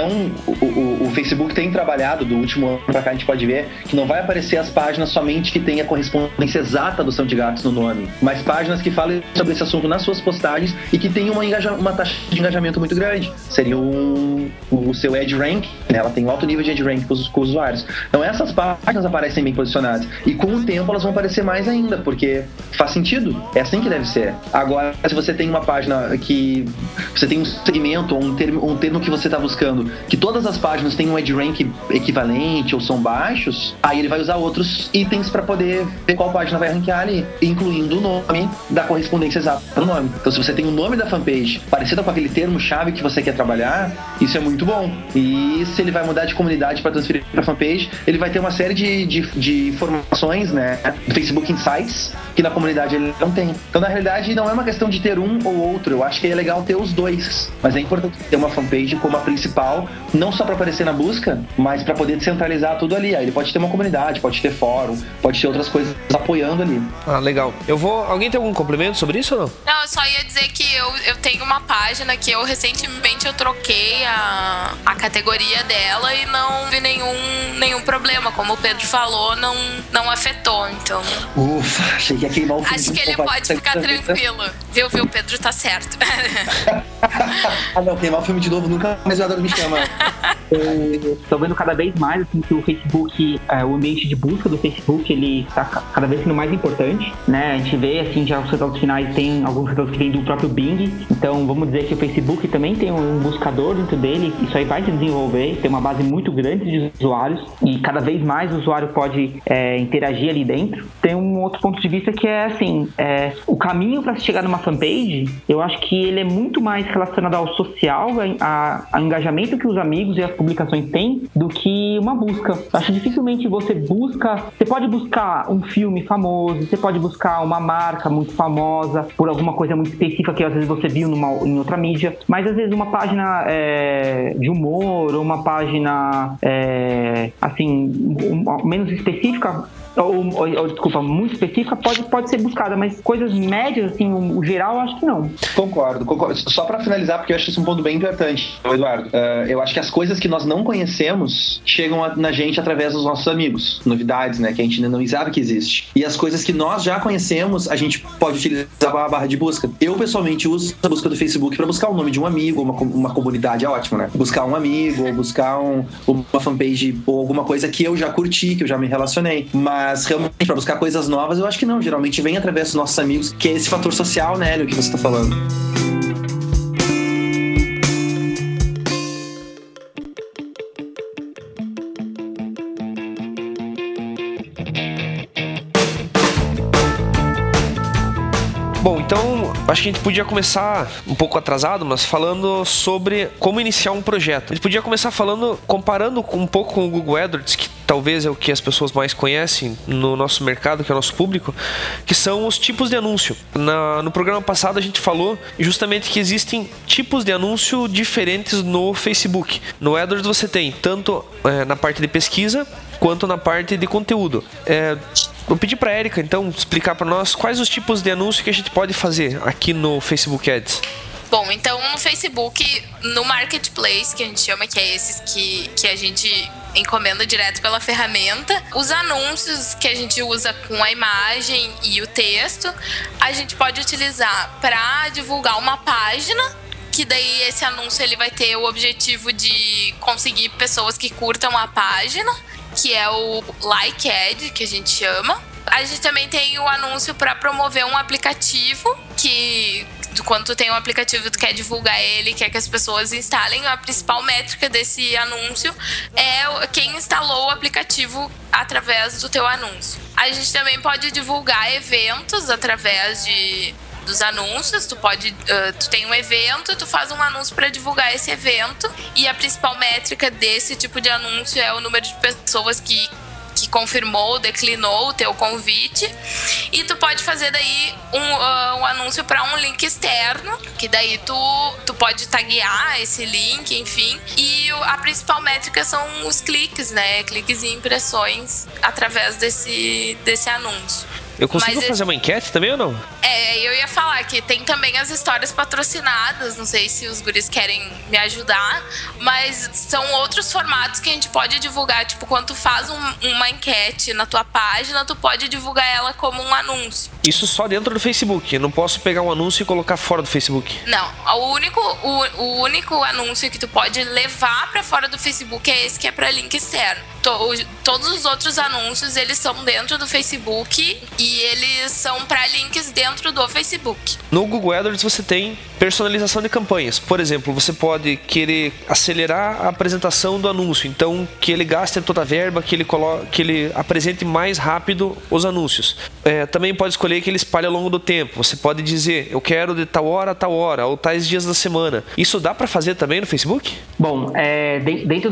o Facebook tem trabalhado do último ano pra cá, a gente pode ver que não vai aparecer as páginas somente que tem a correspondência exata à adoção de gatos no nome, mas páginas que falem sobre esse assunto nas suas postagens e que tenham uma taxa de engajamento muito grande. Seria o seu EdRank, né? Ela tem um alto nível de EdRank com os usuários. Então essas páginas aparecem bem posicionadas e com o tempo elas vão aparecer mais ainda, porque faz sentido, é assim que deve ser. Agora, se você tem uma página que você tem um segmento ou um termo que você está buscando, que todas as páginas têm um EdRank equivalente ou são baixos, aí ele vai usar outros itens para poder ver qual página vai ranquear ali, incluindo o nome nome da correspondência exata do nome. Então, se você tem o nome da fanpage parecido com aquele termo-chave que você quer trabalhar, isso é muito bom. E se ele vai mudar de comunidade para transferir para fanpage, ele vai ter uma série de informações, né, do Facebook Insights, que na comunidade ele não tem. Então, na realidade, não é uma questão de ter um ou outro. Eu acho que é legal ter os dois. Mas é importante ter uma fanpage como a principal, não só para aparecer na busca, mas para poder centralizar tudo ali. Aí ele pode ter uma comunidade, pode ter fórum, pode ter outras coisas apoiando ali. Ah, legal. Alguém tem algum complemento sobre isso ou não? Não, eu só ia dizer que eu tenho uma página que recentemente eu troquei a categoria dela e não vi nenhum problema. Como o Pedro falou, não afetou, então... Ufa, achei que ia queimar o filme. Acho que ele pode ficar tranquilo. Viu, o Pedro tá certo. Ah, não, queimar o filme de novo, nunca mais o Adoro me chama. Estou vendo cada vez mais assim, que o Facebook, o ambiente de busca do Facebook, ele está cada vez sendo mais importante, né? A gente vê, assim, já os resultados finais, tem alguns resultados que vêm do próprio Bing. Então, vamos dizer que o Facebook também tem um buscador dentro dele. Isso aí vai se desenvolver, tem uma base muito grande de usuários e cada vez mais o usuário pode interagir ali dentro. Tem um outro ponto de vista que é, assim, o caminho para se chegar numa fanpage, eu acho que ele é muito mais relacionado ao social, ao engajamento que os amigos e as publicações têm, do que uma busca. Eu acho que dificilmente você pode buscar um filme famoso, você pode buscar uma marca muito famosa por alguma coisa muito específica que às vezes você viu em outra mídia, mas às vezes uma página de humor ou uma página assim, menos específica desculpa, muito específica pode ser buscada, mas coisas médias, assim, o geral, eu acho que não. Concordo. Só pra finalizar, porque eu acho isso um ponto bem importante, Eduardo. Eu acho que as coisas que nós não conhecemos chegam na gente através dos nossos amigos, novidades, né, que a gente ainda não sabe que existe. E as coisas que nós já conhecemos, a gente pode utilizar a barra de busca. Eu, pessoalmente, uso a busca do Facebook pra buscar o nome de um amigo, uma comunidade é ótimo, né? Buscar um amigo, ou buscar uma fanpage, ou alguma coisa que eu já curti, que eu já me relacionei. Mas realmente, pra buscar coisas novas, eu acho que não. Geralmente vem através dos nossos amigos, que é esse fator social, né, Hélio, que você tá falando. Bom, então acho que a gente podia começar um pouco atrasado, mas falando sobre como iniciar um projeto. A gente podia começar comparando um pouco com o Google AdWords, que talvez é o que as pessoas mais conhecem no nosso mercado, que é o nosso público, que são os tipos de anúncio. No programa passado a gente falou justamente que existem tipos de anúncio diferentes no Facebook. No AdWords você tem tanto na parte de pesquisa quanto na parte de conteúdo. Vou pedir para a Érica, então, explicar para nós quais os tipos de anúncio que a gente pode fazer aqui no Facebook Ads. Bom, então no Facebook, no Marketplace, que a gente chama, que é esses que a gente encomenda direto pela ferramenta, os anúncios que a gente usa com a imagem e o texto, a gente pode utilizar para divulgar uma página, que daí esse anúncio ele vai ter o objetivo de conseguir pessoas que curtam a página, que é o Like Ad, que a gente chama. A gente também tem o anúncio para promover um aplicativo, que quando tu tem um aplicativo e tu quer divulgar ele, quer que as pessoas instalem, a principal métrica desse anúncio é quem instalou o aplicativo através do teu anúncio. A gente também pode divulgar eventos através dos anúncios. Tu tem um evento, tu faz um anúncio para divulgar esse evento, e a principal métrica desse tipo de anúncio é o número de pessoas que confirmou, declinou o teu convite. E tu pode fazer daí um anúncio para um link externo, que daí tu pode taguear esse link, enfim. E a principal métrica são os cliques, né? Cliques e impressões através desse anúncio. Eu consigo fazer uma enquete também ou não? Eu ia falar que tem também as histórias patrocinadas, não sei se os guris querem me ajudar, mas são outros formatos que a gente pode divulgar, tipo, quando tu faz uma enquete na tua página, tu pode divulgar ela como um anúncio. Isso só dentro do Facebook, eu não posso pegar um anúncio e colocar fora do Facebook? Não, o único anúncio que tu pode levar pra fora do Facebook é esse que é pra link externo. todos os outros anúncios, eles são dentro do Facebook e eles são para links dentro do Facebook. No Google AdWords você tem personalização de campanhas. Por exemplo, você pode querer acelerar a apresentação do anúncio, então que ele gaste toda a verba, que ele apresente mais rápido os anúncios. Também pode escolher que ele espalhe ao longo do tempo. Você pode dizer, eu quero de tal hora a tal hora, ou tais dias da semana. Isso dá para fazer também no Facebook? Bom, dentro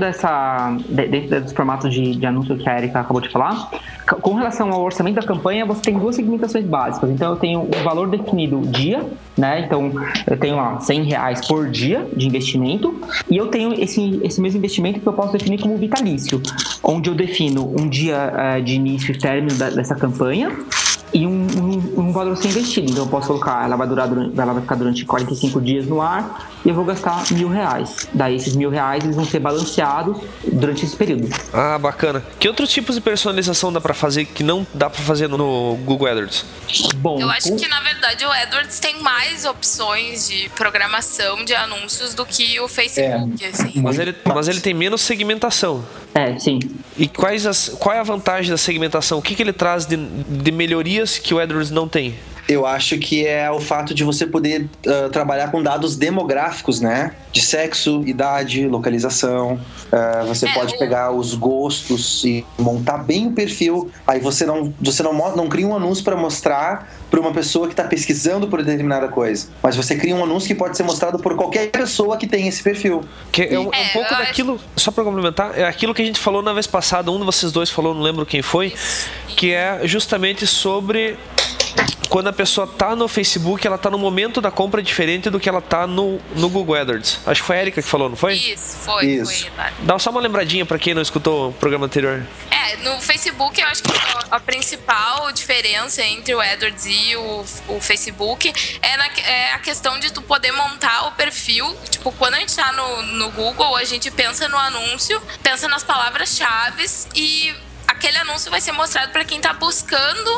dos formatos de anúncio que a Erika acabou de falar, com relação ao orçamento da campanha, você tem duas segmentações básicas. Então, eu tenho um valor definido dia, né? Então, eu tenho lá R$100 por dia de investimento, e eu tenho esse mesmo investimento que eu posso definir como vitalício, onde eu defino um dia de início e término dessa campanha, e um valor a ser investido. Então eu posso colocar, ela vai ficar durante 45 dias no ar e eu vou gastar R$1.000. Daí esses R$1.000 eles vão ser balanceados durante esse período. Ah, bacana. Que outros tipos de personalização dá pra fazer que não dá pra fazer no Google AdWords? Bom, eu acho que na verdade o AdWords tem mais opções de programação de anúncios do que o Facebook, assim. Mas ele tem menos segmentação. Sim. E qual é a vantagem da segmentação? O que ele traz de melhorias que o AdWords não tem? Eu acho que é o fato de você poder trabalhar com dados demográficos, né? De sexo, idade, localização. Você pode pegar os gostos e montar bem o perfil. Aí você não cria um anúncio para mostrar para uma pessoa que está pesquisando por determinada coisa. Mas você cria um anúncio que pode ser mostrado por qualquer pessoa que tem esse perfil. Que é um pouco daquilo, só para complementar, é aquilo que a gente falou na vez passada, um de vocês dois falou, não lembro quem foi, que é justamente sobre... Quando a pessoa tá no Facebook, ela tá no momento da compra diferente do que ela tá no Google AdWords. Acho que foi a Erika que falou, não foi? Isso, foi. Dá só uma lembradinha pra quem não escutou o programa anterior. No Facebook eu acho que a principal diferença entre o AdWords e o Facebook é a questão de tu poder montar o perfil. Tipo, quando a gente tá no Google, a gente pensa no anúncio, pensa nas palavras-chave e... aquele anúncio vai ser mostrado para quem está buscando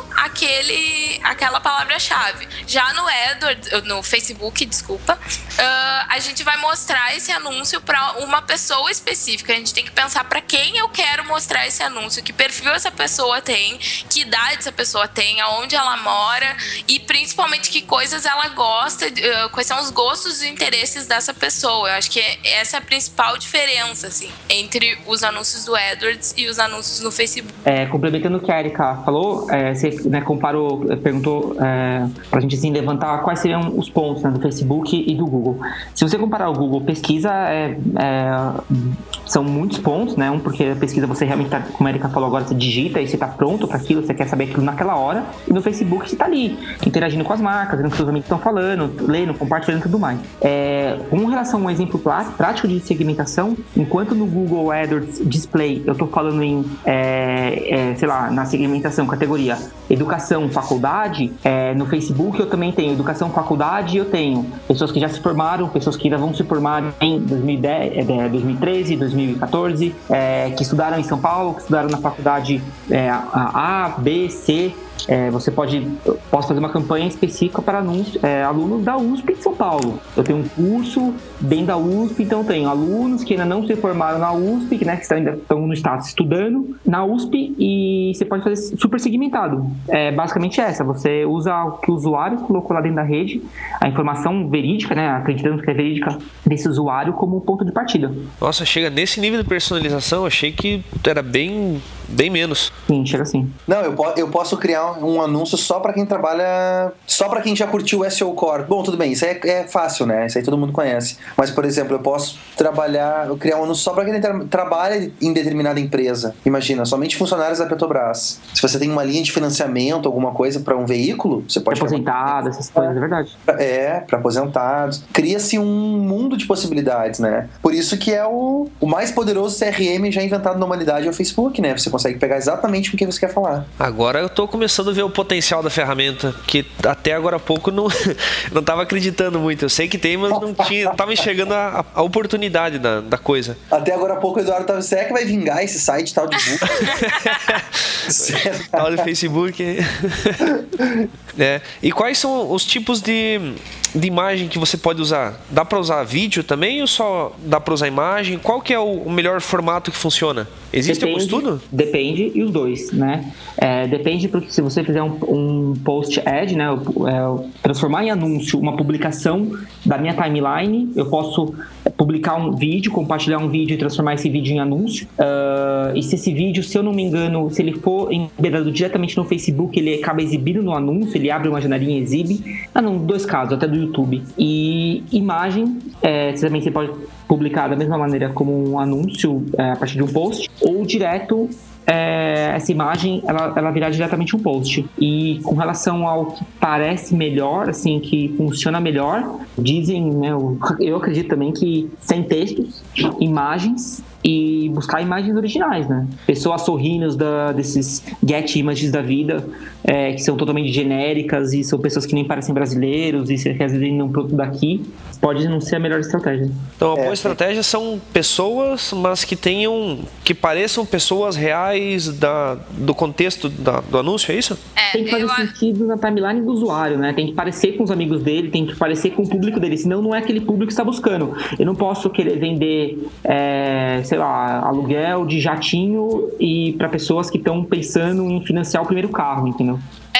aquela palavra-chave. Já no Facebook, a gente vai mostrar esse anúncio para uma pessoa específica. A gente tem que pensar para quem eu quero mostrar esse anúncio, que perfil essa pessoa tem, que idade essa pessoa tem, aonde ela mora e principalmente que coisas ela gosta, quais são os gostos e interesses dessa pessoa. Eu acho que essa é a principal diferença, assim, entre os anúncios do AdWords e os anúncios no Facebook. Complementando o que a Erika falou, você perguntou pra gente assim, levantar quais seriam os pontos, né, do Facebook e do Google. Se você comparar o Google pesquisa, são muitos pontos, né? Porque a pesquisa você realmente tá, como a Erika falou agora, você digita e você tá pronto para aquilo, você quer saber aquilo naquela hora, e no Facebook você tá ali, interagindo com as marcas, vendo o que os amigos estão falando, lendo, compartilhando e tudo mais. Com relação a um exemplo prático de segmentação, enquanto no Google AdWords Display eu tô falando em sei lá, na segmentação, categoria educação, faculdade, no Facebook eu também tenho educação, faculdade, eu tenho pessoas que já se formaram, pessoas que ainda vão se formar em 2013, 2014, que estudaram em São Paulo, que estudaram na faculdade A, B, C. Posso fazer uma campanha específica para alunos da USP de São Paulo. Eu tenho um curso dentro da USP, então eu tenho alunos que ainda não se formaram na USP, que, né, que ainda estão no status estudando na USP, e você pode fazer super segmentado. Basicamente você usa o que o usuário colocou lá dentro da rede, a informação verídica, né, acreditando que é verídica desse usuário como ponto de partida. Nossa, chega nesse nível de personalização, eu achei que era bem menos. Sim, chega assim. Não, eu posso criar um anúncio só pra quem trabalha, só pra quem já curtiu o SEO Core. Bom, tudo bem, isso aí é fácil, né? Isso aí todo mundo conhece. Mas, por exemplo, eu posso criar um anúncio só pra quem trabalha em determinada empresa. Imagina, somente funcionários da Petrobras. Se você tem uma linha de financiamento, alguma coisa pra um veículo, você pode... Aposentado, essas coisas, é verdade. Pra aposentados. Cria-se um mundo de possibilidades, né? Por isso que é o mais poderoso CRM já inventado na humanidade é o Facebook, né? Você consegue pegar exatamente com o que você quer falar. Agora eu tô começando a ver o potencial da ferramenta, que até agora há pouco não tava acreditando muito. Eu sei que tem, mas não tava enxergando a oportunidade da coisa. Até agora há pouco o Eduardo tava... Será que vai vingar esse site tal de Google? Tal de Facebook. E quais são os tipos de imagem que você pode usar? Dá para usar vídeo também ou só dá para usar imagem? Qual que é o melhor formato que funciona? Existe algum estudo? Depende, e os dois, né? Depende, porque se você fizer um post ad, né? Transformar em anúncio uma publicação da minha timeline, eu posso publicar um vídeo, compartilhar um vídeo e transformar esse vídeo em anúncio. E se esse vídeo, se eu não me engano, se ele for embedado diretamente no Facebook, ele acaba exibindo no anúncio, ele abre uma janelinha e exibe. Não, 2 casos, até do YouTube. E imagem, também você pode publicar da mesma maneira como um anúncio a partir de um post, ou direto essa imagem ela virar diretamente um post. E com relação ao que parece melhor, assim, que funciona melhor, dizem, né, eu acredito também que sem textos, imagens e buscar imagens originais, né? Pessoas sorrindo desses get images da vida, que são totalmente genéricas e são pessoas que nem parecem brasileiros e que às vezes não produto daqui, pode não ser a melhor estratégia. Então a boa estratégia são pessoas, mas que pareçam pessoas reais do contexto do anúncio, é isso? Tem que fazer sentido na timeline do usuário, né? Tem que parecer com os amigos dele, tem que parecer com o público dele, senão não é aquele público que está buscando. Eu não posso querer vender, sei lá, aluguel de jatinho e para pessoas que estão pensando em financiar o primeiro carro, entendeu?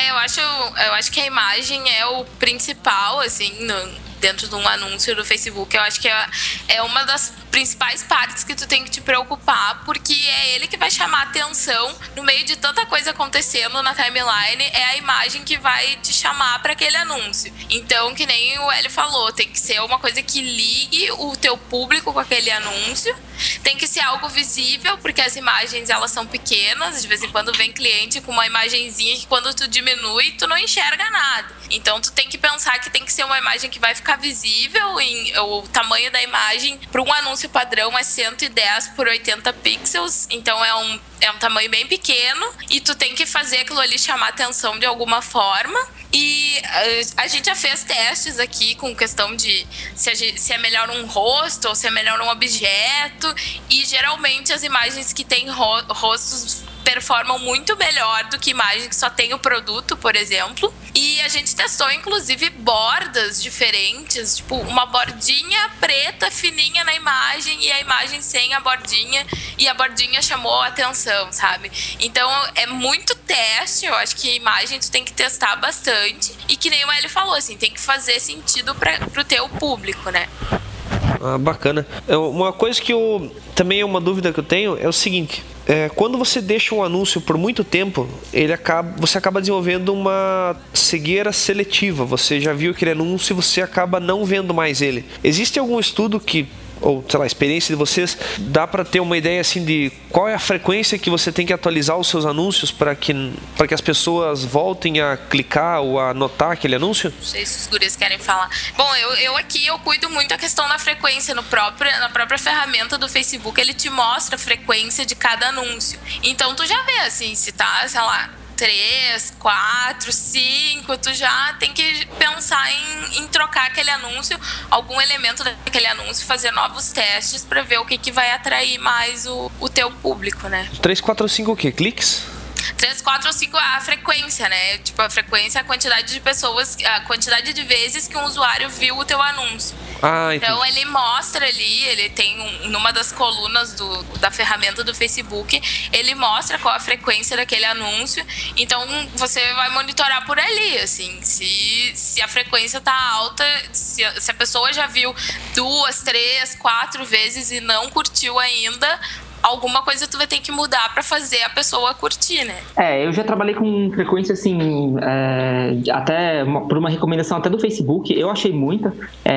Eu acho que a imagem é o principal, assim, dentro de um anúncio do Facebook. Eu acho que é uma das principais partes que tu tem que te preocupar, porque é ele que vai chamar atenção no meio de tanta coisa acontecendo na timeline, é a imagem que vai te chamar para aquele anúncio. Então, que nem o Hélio falou, tem que ser uma coisa que ligue o teu público com aquele anúncio, tem que ser algo visível, porque as imagens elas são pequenas, de vez em quando vem cliente com uma imagenzinha que quando tu diminui, tu não enxerga nada. Então, tu tem que pensar que tem que ser uma imagem que vai ficar visível, o tamanho da imagem para um anúncio padrão é 110 por 80 pixels, então é um tamanho bem pequeno e tu tem que fazer aquilo ali chamar atenção de alguma forma. E a gente já fez testes aqui com questão de se é melhor um rosto ou se é melhor um objeto, e geralmente as imagens que têm rostos performam muito melhor do que imagens que só tem o produto, por exemplo. E a gente testou, inclusive, bordas diferentes, tipo uma bordinha preta fininha na imagem e a imagem sem a bordinha, e a bordinha chamou a atenção, sabe? Então, é muito teste, eu acho que a imagem tu tem que testar bastante, e que nem o Hélio falou, assim, tem que fazer sentido pro teu público, né? Bacana. Uma coisa que também é uma dúvida que eu tenho é o seguinte: quando você deixa um anúncio por muito tempo, você acaba desenvolvendo uma cegueira seletiva. Você já viu aquele anúncio e você acaba não vendo mais ele. Existe algum estudo ou sei lá, a experiência de vocês, dá para ter uma ideia assim de qual é a frequência que você tem que atualizar os seus anúncios para que as pessoas voltem a clicar ou a anotar aquele anúncio? Não sei se os guris querem falar. Bom, eu cuido muito da questão da frequência na própria ferramenta do Facebook, ele te mostra a frequência de cada anúncio. Então tu já vê assim, se tá, sei lá, 3, 4, 5, tu já tem que pensar em trocar aquele anúncio, algum elemento daquele anúncio, fazer novos testes para ver o que vai atrair mais o teu público, né? 3, 4, 5 o quê? Cliques? 3, 4 ou 5 a frequência, né? Tipo, a frequência é a quantidade de pessoas, a quantidade de vezes que um usuário viu o teu anúncio. Então ele mostra ali, ele tem numa das colunas da ferramenta do Facebook, ele mostra qual a frequência daquele anúncio. Então você vai monitorar por ali, assim, se a frequência tá alta, se a pessoa já viu 2, 3, 4 vezes e não curtiu ainda, alguma coisa tu vai ter que mudar pra fazer a pessoa curtir, né? Eu já trabalhei com frequência, assim, até por uma recomendação até do Facebook, eu achei muita.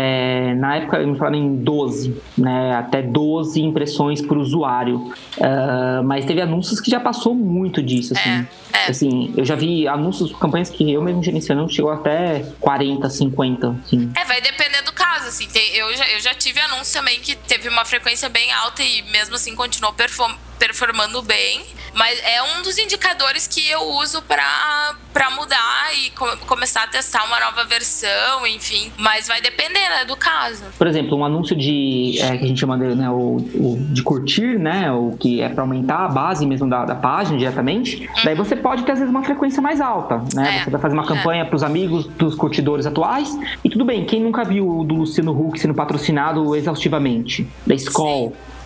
Na época, me falaram em 12, né? Até 12 impressões por usuário. Mas teve anúncios que já passou muito disso, assim. Assim, eu já vi anúncios, campanhas que eu mesmo gerenciando, chegou até 40, 50, assim. Vai depender do caso, assim. Eu já tive anúncio também que teve uma frequência bem alta e mesmo assim continuou performando bem, mas é um dos indicadores que eu uso para mudar e começar a testar uma nova versão, enfim, mas vai depender, né, do caso. Por exemplo, um anúncio que a gente chama de, né, de curtir, né, o que é para aumentar a base mesmo da página diretamente, daí você pode ter às vezes uma frequência mais alta, né, você vai fazer uma campanha para os amigos dos curtidores atuais, e tudo bem, quem nunca viu o do Luciano Huck sendo patrocinado exaustivamente, da Skol,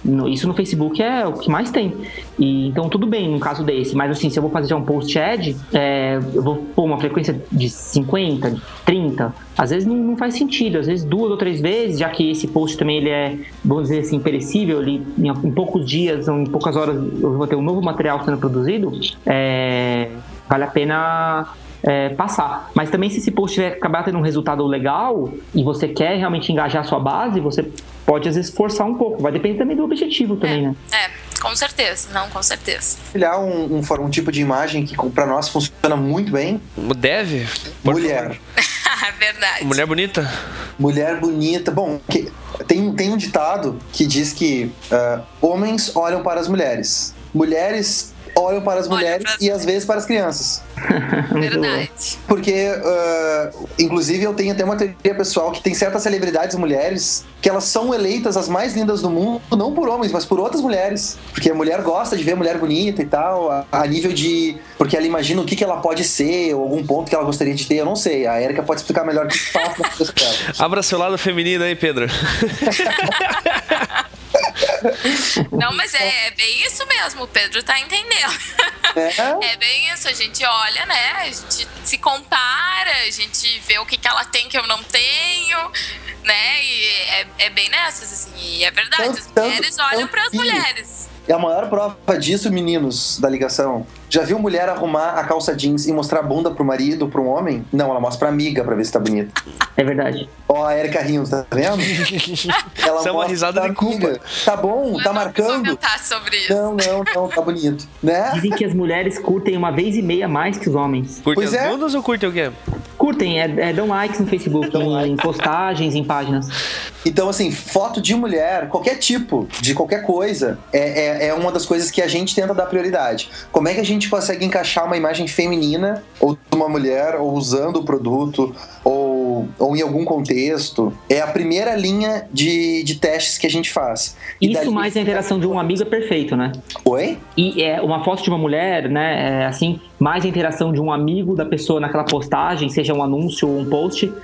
Isso no Facebook é o que mais tem. E, então tudo bem num caso desse, mas assim, se eu vou fazer já um post ad, eu vou pôr uma frequência de 50, de 30, às vezes não faz sentido, às vezes 2 ou 3 vezes, já que esse post também ele é, vamos dizer assim, perecível, ele, em poucos dias ou em poucas horas eu vou ter um novo material sendo produzido, vale a pena passar. Mas também se esse post acabar tendo um resultado legal e você quer realmente engajar a sua base, você pode às vezes forçar um pouco, vai depender também do objetivo também, né? Com certeza, com certeza. Olhar um tipo de imagem que pra nós funciona muito bem. Deve? Mulher. Verdade. Mulher bonita? Mulher bonita. Bom, tem um ditado que diz que homens olham para as mulheres. Mulheres olham para as mulheres e às vezes para as crianças. Verdade. Porque, inclusive, eu tenho até uma teoria pessoal que tem certas celebridades mulheres que elas são eleitas as mais lindas do mundo, não por homens, mas por outras mulheres. Porque a mulher gosta de ver mulher bonita e tal, a nível de... Porque ela imagina o que ela pode ser, ou algum ponto que ela gostaria de ter, eu não sei. A Erika pode explicar melhor o que faz na cabeça dela. Abra seu lado feminino aí, Pedro. Não, mas é bem isso mesmo, o Pedro tá entendendo. É bem isso, a gente olha, né? A gente se compara, a gente vê o que ela tem que eu não tenho, né? E é bem nessas, assim, e é verdade, as mulheres olham para as mulheres. E a maior prova disso, meninos da ligação, já viu mulher arrumar a calça jeans e mostrar a bunda pro marido, pro homem? Não, ela mostra pra amiga pra ver se tá bonita. É verdade. Ó, a Erika rindo, tá vendo? Ela isso é uma risada de culpa. Tá bom, tá marcando. Não vou comentar sobre isso. Não, tá bonito, né? Dizem que as mulheres curtem 1,5 vezes mais que os homens. Curtem as bundas ou curtem o quê? Curtem, dão likes no Facebook, em postagens, em páginas. Então, assim, foto de mulher, qualquer tipo, de qualquer coisa, é uma das coisas que a gente tenta dar prioridade. Como é que a gente consegue encaixar uma imagem feminina, ou de uma mulher, ou usando o produto, ou em algum contexto? É a primeira linha de testes que a gente faz. Isso mais a interação de um amigo é perfeito, né? Oi? E uma foto de uma mulher, né, assim, mais a interação de um amigo da pessoa naquela postagem, seja um anúncio ou um post,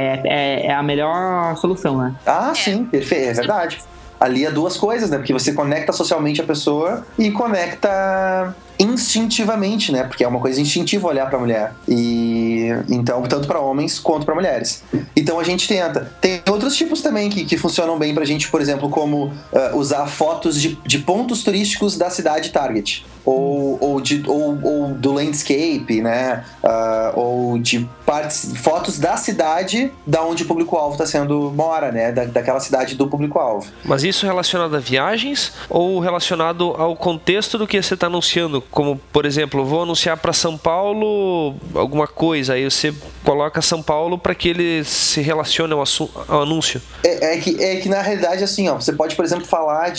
é a melhor solução, né? Ah, sim, perfeito, é verdade. Ali é duas coisas, né? Porque você conecta socialmente a pessoa e conecta instintivamente, né? Porque é uma coisa instintiva olhar pra mulher. E então, tanto pra homens quanto pra mulheres. Então a gente tenta. Tem outros tipos também que funcionam bem pra gente, por exemplo, como usar fotos de pontos turísticos da cidade target. Ou do landscape, né? Ou de fotos da cidade da onde o público-alvo mora, né? Daquela cidade do público-alvo. Mas isso relacionado a viagens ou relacionado ao contexto do que você está anunciando? Como, por exemplo, eu vou anunciar para São Paulo alguma coisa, aí você coloca São Paulo para que ele se relacione ao anúncio. É que na realidade, assim, ó, você pode, por exemplo, falar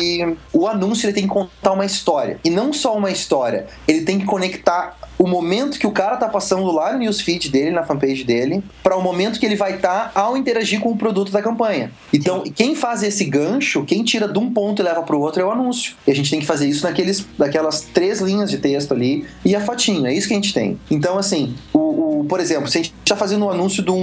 o anúncio ele tem que contar uma história. E não só uma história, ele tem que conectar o momento que o cara tá passando lá no newsfeed dele, na fanpage dele, para o momento que ele vai estar ao interagir com o produto da campanha. Então, quem faz esse gancho, quem tira de um ponto e leva pro outro é o anúncio. E a gente tem que fazer isso daquelas 3 linhas de texto ali e a fotinho, é isso que a gente tem. Então, assim, por exemplo, se a gente tá fazendo um anúncio de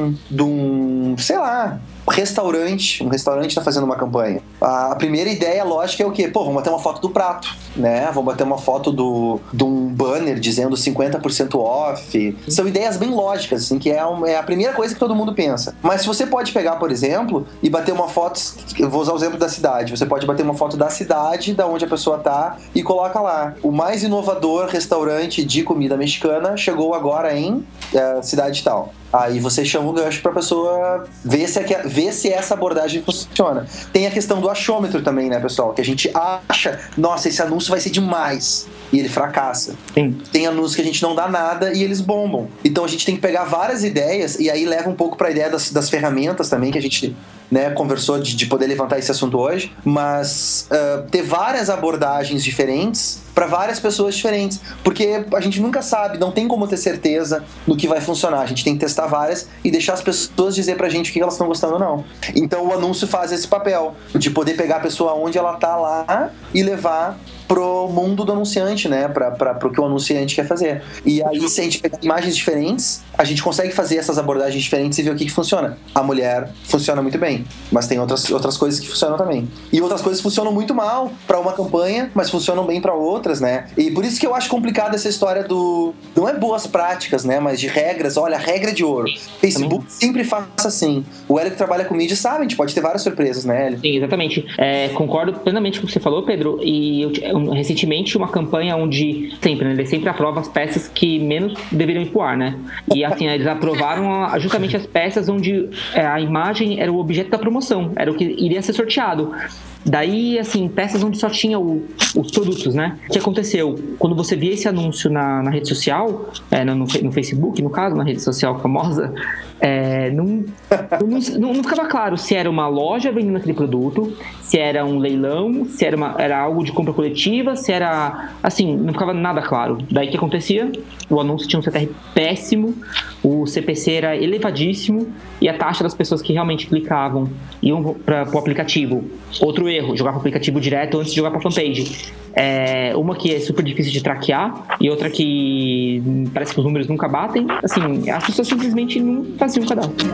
um sei lá, um restaurante tá fazendo uma campanha. A primeira ideia lógica é o quê? Vamos bater uma foto do prato, né? Vamos bater uma foto de um banner dizendo 50% off. São ideias bem lógicas, assim, que é a primeira coisa que todo mundo pensa. Mas se você pode pegar, por exemplo, e bater uma foto, eu vou usar o exemplo da cidade, você pode bater uma foto da cidade, da onde a pessoa tá, e coloca lá: o mais inovador restaurante de comida mexicana chegou agora em cidade tal. Aí você chama o gancho pra pessoa ver se essa abordagem funciona. Tem a questão do achômetro também, né, pessoal? Que a gente acha, nossa, esse anúncio vai ser demais. E ele fracassa. Sim. Tem anúncios que a gente não dá nada e eles bombam. Então a gente tem que pegar várias ideias, e aí leva um pouco pra ideia das ferramentas também, que a gente, né, conversou de poder levantar esse assunto hoje. Mas ter várias abordagens diferentes para várias pessoas diferentes, porque a gente nunca sabe, não tem como ter certeza no que vai funcionar. A gente tem que testar várias e deixar as pessoas dizer pra gente o que elas estão gostando ou não. Então o anúncio faz esse papel de poder pegar a pessoa onde ela tá lá e levar pro mundo do anunciante, né? Pro que o anunciante quer fazer. E aí, se a gente pegar imagens diferentes, a gente consegue fazer essas abordagens diferentes e ver o que funciona. A mulher funciona muito bem, mas tem outras coisas que funcionam também. E outras coisas funcionam muito mal pra uma campanha, mas funcionam bem pra outras, né? E por isso que eu acho complicado essa história do... Não é boas práticas, né? Mas de regras. Olha, regra de ouro. Facebook sempre faz assim. O Hélio que trabalha com mídia sabe, a gente pode ter várias surpresas, né, Hélio? Sim, exatamente. Concordo plenamente com o que você falou, Pedro. E eu recentemente uma campanha onde sempre, né, eles sempre aprovam as peças que menos deveriam ir pro ar, né? E assim, eles aprovaram justamente as peças onde a imagem era o objeto da promoção, era o que iria ser sorteado. Daí, assim, peças onde só tinha os produtos, né? O que aconteceu? Quando você via esse anúncio na rede social, no Facebook, no caso, na rede social famosa, não ficava claro se era uma loja vendendo aquele produto, se era um leilão, se era algo de compra coletiva, se era... Assim, não ficava nada claro. Daí o que acontecia? O anúncio tinha um CTR péssimo, o CPC era elevadíssimo e a taxa das pessoas que realmente clicavam iam para o aplicativo. Outro erro, jogar para o aplicativo direto antes de jogar para a fanpage. Uma que é super difícil de traquear e outra que parece que os números nunca batem. Assim, as pessoas simplesmente não faziam o cadastro.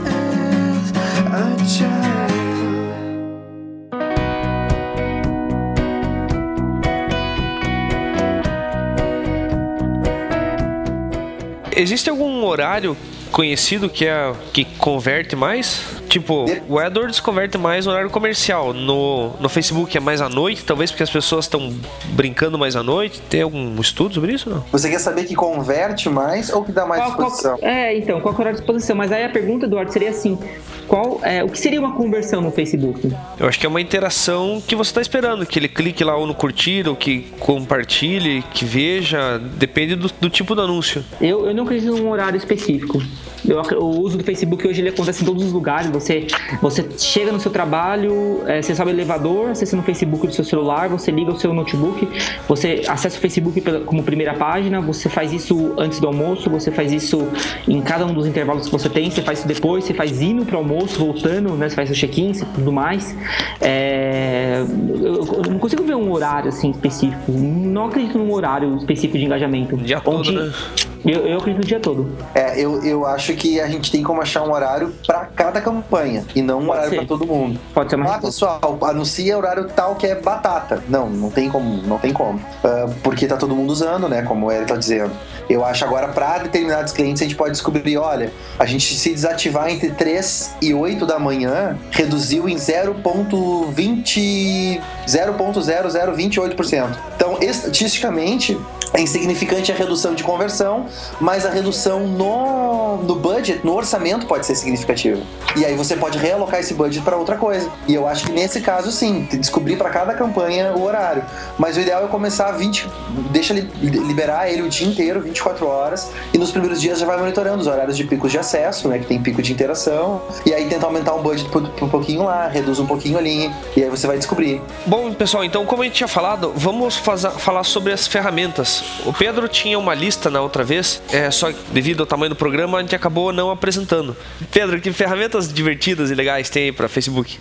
Existe algum horário conhecido que converte mais? Tipo, o AdWords converte mais no horário comercial. No Facebook é mais à noite, talvez porque as pessoas estão brincando mais à noite. Tem algum estudo sobre isso, não? Você quer saber que converte mais ou que dá mais exposição? Então, qual é o horário de exposição? Mas aí a pergunta, Eduardo, seria assim: o que seria uma conversão no Facebook? Eu acho que é uma interação que você está esperando, que ele clique lá ou no curtir, ou que compartilhe, que veja, depende do tipo do anúncio. Eu não acredito num horário específico. O uso do Facebook hoje ele acontece em todos os lugares. Você chega no seu trabalho, você sobe o elevador, acessa no Facebook do seu celular, você liga o seu notebook, você acessa o Facebook como primeira página, você faz isso antes do almoço, você faz isso em cada um dos intervalos que você tem, você faz isso depois, você faz indo pro almoço, voltando, né? Você faz o check-in e tudo mais. Eu não consigo ver um horário assim específico. Não acredito num horário específico de engajamento. O dia todo, né? Eu acredito o dia todo. Eu acho que a gente tem como achar um horário para cada campanha e não um horário para todo mundo. Pode ser mais. Pessoal, anuncia horário tal que é batata. Não tem como. Porque tá todo mundo usando, né? Como ele tá dizendo. Eu acho agora para determinados clientes a gente pode descobrir, olha, a gente se desativar entre 3 e 8 da manhã, reduziu em 0.0028%. Então, estatisticamente, é insignificante a redução de conversão, mas a redução no budget, no orçamento pode ser significativa. E aí você pode realocar esse budget para outra coisa. E eu acho que nesse caso, sim, descobrir para cada campanha o horário. Mas o ideal é começar deixa liberar ele o dia inteiro, 24 horas, e nos primeiros dias já vai monitorando os horários de picos de acesso, né, que tem pico de interação, e aí tenta aumentar um budget por um pouquinho lá, reduz um pouquinho ali, e aí você vai descobrir. Bom, pessoal, então como a gente tinha falado, vamos falar sobre as ferramentas. O Pedro tinha uma lista na outra vez, só que devido ao tamanho do programa a gente acabou não apresentando. Pedro, que ferramentas divertidas e legais tem aí para Facebook?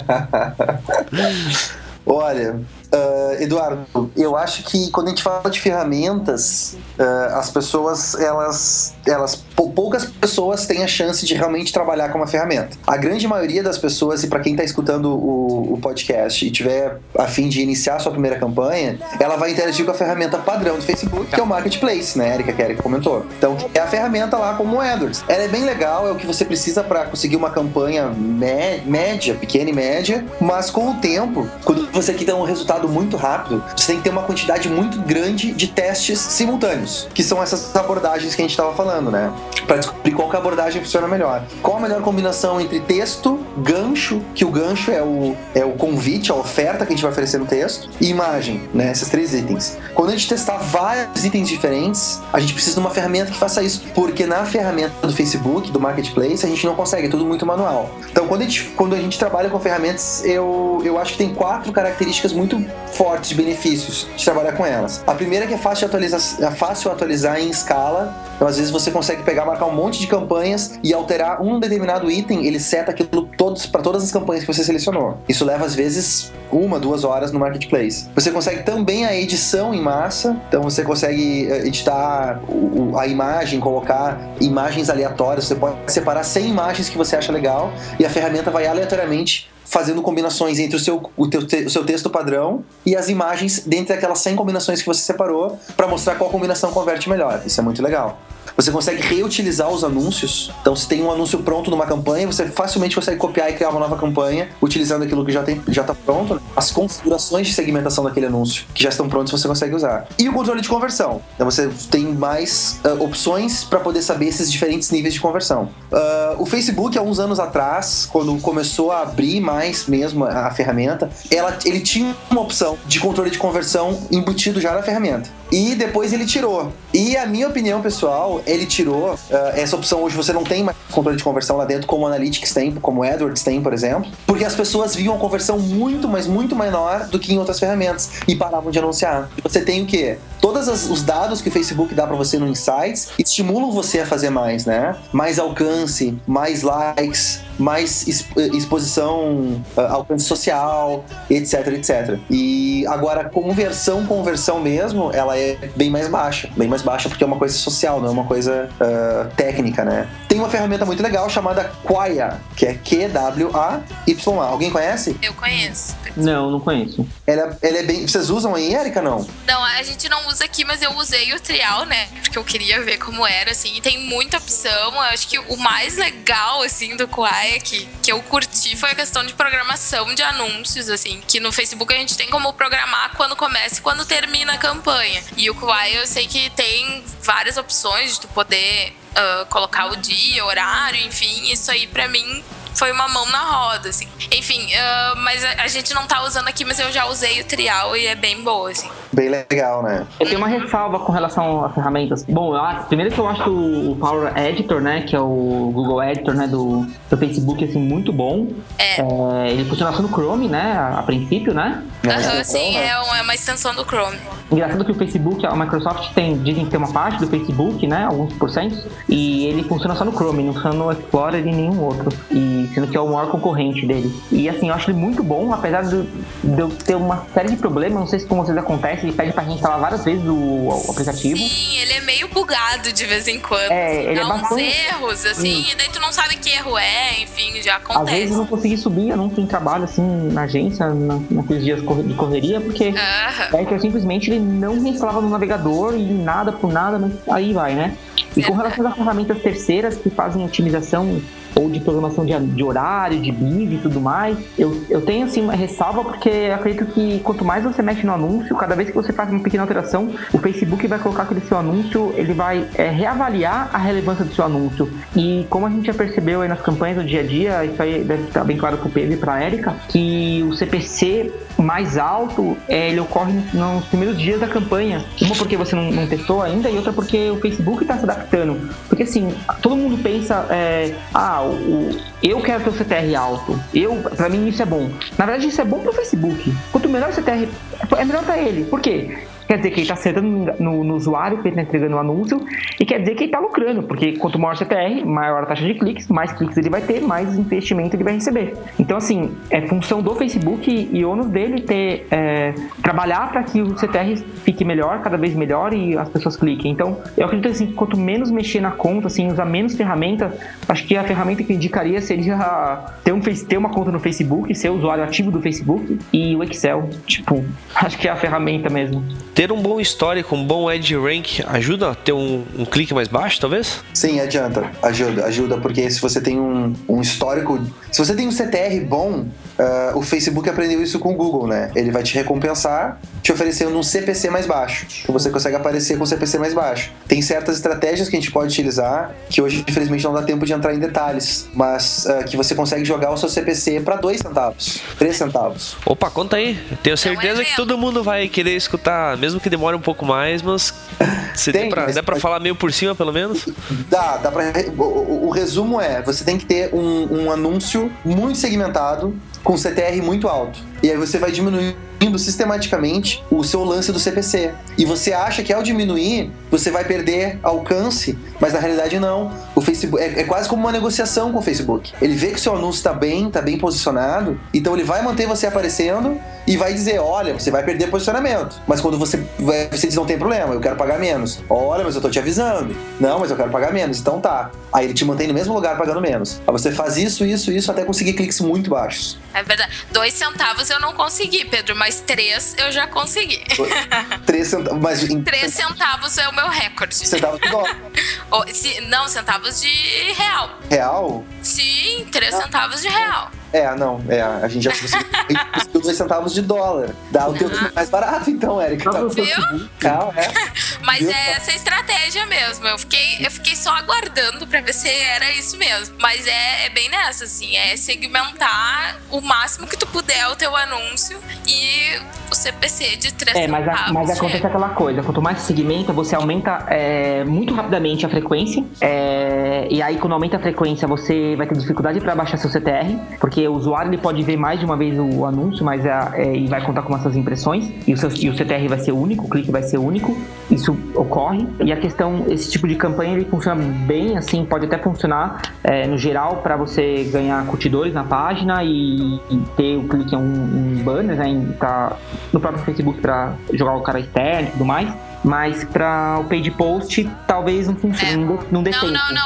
Olha, Eduardo, eu acho que quando a gente fala de ferramentas, as pessoas, poucas pessoas têm a chance de realmente trabalhar com uma ferramenta. A grande maioria das pessoas, e para quem está escutando o podcast e tiver a fim de iniciar a sua primeira campanha, ela vai interagir com a ferramenta padrão do Facebook, que é o Marketplace, né, Erika, que a Erika comentou. Então, é a ferramenta lá como o AdWords. Ela é bem legal, é o que você precisa para conseguir uma campanha média, pequena e média, mas com o tempo, quando você quer ter um resultado muito rápido, você tem que ter uma quantidade muito grande de testes simultâneos, que são essas abordagens que a gente estava falando, né? Para descobrir qual que a abordagem funciona melhor. Qual a melhor combinação entre texto, gancho, que o gancho é o convite, a oferta que a gente vai oferecer no texto, e imagem, né? Esses 3 itens. Quando a gente testar vários itens diferentes, a gente precisa de uma ferramenta que faça isso, porque na ferramenta do Facebook, do Marketplace, a gente não consegue, é tudo muito manual. Então, quando a gente trabalha com ferramentas, eu acho que tem 4 características muito fortes de benefícios de trabalhar com elas. A primeira é que é fácil atualizar em escala. Então, às vezes você consegue pegar pegar, marcar um monte de campanhas e alterar um determinado item, ele seta aquilo para todas as campanhas que você selecionou. Isso leva, às vezes, 1-2 horas no Marketplace. Você consegue também a edição em massa, então você consegue editar a imagem, colocar imagens aleatórias, você pode separar 100 imagens que você acha legal e a ferramenta vai aleatoriamente fazendo combinações entre o seu texto padrão e as imagens dentre aquelas 100 combinações que você separou para mostrar qual combinação converte melhor. Isso é muito legal. Você consegue reutilizar os anúncios. Então, se tem um anúncio pronto numa campanha, você facilmente consegue copiar e criar uma nova campanha utilizando aquilo que já está pronto, né? As configurações de segmentação daquele anúncio que já estão prontos você consegue usar. E o controle de conversão. Então, você tem mais opções para poder saber esses diferentes níveis de conversão. O Facebook, há uns anos atrás, quando começou a abrir mais mesmo a ferramenta, ele tinha uma opção de controle de conversão embutido já na ferramenta. E depois ele tirou. E a minha opinião pessoal, ele tirou essa opção. Hoje você não tem mais controle de conversão lá dentro, como o Analytics tem, como o AdWords tem, por exemplo, porque as pessoas viam a conversão muito menor do que em outras ferramentas e paravam de anunciar. Você tem o quê? Todos os dados que o Facebook dá para você no Insights estimulam você a fazer mais, né? Mais alcance, mais likes, mais exposição, alcance social, etc. E agora, conversão mesmo, ela é bem mais baixa porque é uma coisa social, não é uma coisa técnica, né? Tem uma ferramenta muito legal chamada Quaya, que é QWAYA. Alguém conhece? Eu conheço. Não conheço. Ela é bem... Vocês usam aí, Erika, não? Não, a gente não usa aqui, mas eu usei o trial, né? Porque eu queria ver como era, assim. E tem muita opção. Eu acho que o mais legal, assim, do Quaya que eu curti foi a questão de programação de anúncios, assim. Que no Facebook a gente tem como programar quando começa e quando termina a campanha. E o Quaya eu sei que tem várias opções de tu poder colocar o dia, horário, enfim. Isso aí pra mim foi uma mão na roda, assim. Enfim, mas a gente não tá usando aqui, mas eu já usei o trial e é bem boa, assim. Bem legal, né? Eu tenho uma ressalva com relação a ferramentas. Bom, primeiro que eu acho o Power Editor, né, que é o Google Editor, né, do Facebook, assim, muito bom. Ele funciona só no Chrome, né, a princípio, né? Sim, é uma extensão do Chrome. Engraçado que o Facebook, a Microsoft dizem que tem uma parte do Facebook, né, alguns porcentos, e ele funciona só no Chrome, não funciona no Explorer e nenhum outro. E sendo que é o maior concorrente dele. E assim, eu acho ele muito bom, apesar de eu ter uma série de problemas, não sei se com vocês acontece, ele pede pra gente instalar várias vezes o aplicativo. Sim, ele é meio bugado de vez em quando. Ele dá é uns bastante... erros, assim, e daí tu não sabe que erro é, enfim, já acontece. Às vezes eu não consegui subir, eu não tenho trabalho assim na agência, naqueles dias de correria, porque que eu simplesmente ele não me instalava no navegador e nada por nada, mas aí vai, né? E com relação às ferramentas terceiras que fazem otimização ou de programação de horário, de BIV e tudo mais, eu tenho assim uma ressalva, porque eu acredito que quanto mais você mexe no anúncio, cada vez que você faz uma pequena alteração, o Facebook vai colocar aquele seu anúncio, ele vai reavaliar a relevância do seu anúncio. E como a gente já percebeu aí nas campanhas do dia a dia, isso aí deve estar bem claro pro Pedro e pra Erika, que o CPC mais alto, ele ocorre nos primeiros dias da campanha. Uma porque você não testou ainda, e outra porque o Facebook está se adaptando. Porque assim, todo mundo pensa, eu quero ter o CTR alto. Pra mim isso é bom. Na verdade isso é bom pro Facebook. Quanto melhor o CTR, é melhor pra ele. Por quê? Quer dizer que ele está acertando no usuário que ele está entregando o anúncio, e quer dizer que ele está lucrando, porque quanto maior o CTR, maior a taxa de cliques, mais cliques ele vai ter, mais investimento ele vai receber. Então, assim, é função do Facebook e ônus dele trabalhar para que o CTR fique melhor, cada vez melhor, e as pessoas cliquem. Então, eu acredito assim, que quanto menos mexer na conta, assim, usar menos ferramentas, acho que a ferramenta que eu indicaria seria ter uma conta no Facebook, ser usuário ativo do Facebook, e o Excel. Tipo, acho que é a ferramenta mesmo. Ter um bom histórico, um bom Edge Rank ajuda a ter um clique mais baixo, talvez? Sim, adianta. Ajuda, porque se você tem um histórico... Se você tem um CTR bom, o Facebook aprendeu isso com o Google, né? Ele vai te recompensar te oferecendo um CPC mais baixo, que você consegue aparecer com um CPC mais baixo. Tem certas estratégias que a gente pode utilizar, que hoje, infelizmente, não dá tempo de entrar em detalhes, mas que você consegue jogar o seu CPC para 2 centavos, 3 centavos. Opa, conta aí. Tenho certeza que todo mundo vai querer escutar, mesmo que demore um pouco mais, mas se dá pra falar meio por cima, pelo menos? Dá pra... O resumo é, você tem que ter um anúncio muito segmentado, com CTR muito alto. E aí você vai diminuir sistematicamente o seu lance do CPC. E você acha que ao diminuir, você vai perder alcance, mas na realidade não. O Facebook é quase como uma negociação com o Facebook. Ele vê que o seu anúncio tá bem posicionado, então ele vai manter você aparecendo e vai dizer, olha, você vai perder posicionamento. Mas quando você diz, não tem problema, eu quero pagar menos. Olha, mas eu tô te avisando. Não, mas eu quero pagar menos. Então tá. Aí ele te mantém no mesmo lugar pagando menos. Aí você faz isso até conseguir cliques muito baixos. É verdade. 2 centavos eu não consegui, Pedro, mas 3 eu já consegui. 3 centavos, mas 3 centavos é o meu recorde. Centavos de dólar. Não, centavos de real. Real? Sim, 3 centavos de real. A gente já conseguiu 2 centavos de dólar. Dá o teu mais barato, então, Érica. Tá Real, Mas é essa estratégia mesmo. Eu fiquei só aguardando pra ver se era isso mesmo. Mas é bem nessa, assim. É segmentar o máximo que tu puder o teu anúncio e o CPC de 3 centavos. Mas acontece aquela coisa. Quanto mais segmenta, você aumenta muito rapidamente a frequência. E aí, quando aumenta a frequência, você vai ter dificuldade pra baixar seu CTR. Porque o usuário ele pode ver mais de uma vez o anúncio, mas e vai contar com essas impressões. E o CTR vai ser único, o clique vai ser único. Isso ocorre. E a questão, esse tipo de campanha, ele funciona bem, assim, pode até funcionar no geral para você ganhar curtidores na página e ter o clique em um banner, né, no próprio Facebook para jogar o cara externo e tudo mais. Mas para o page post talvez não funcione, não dê tempo.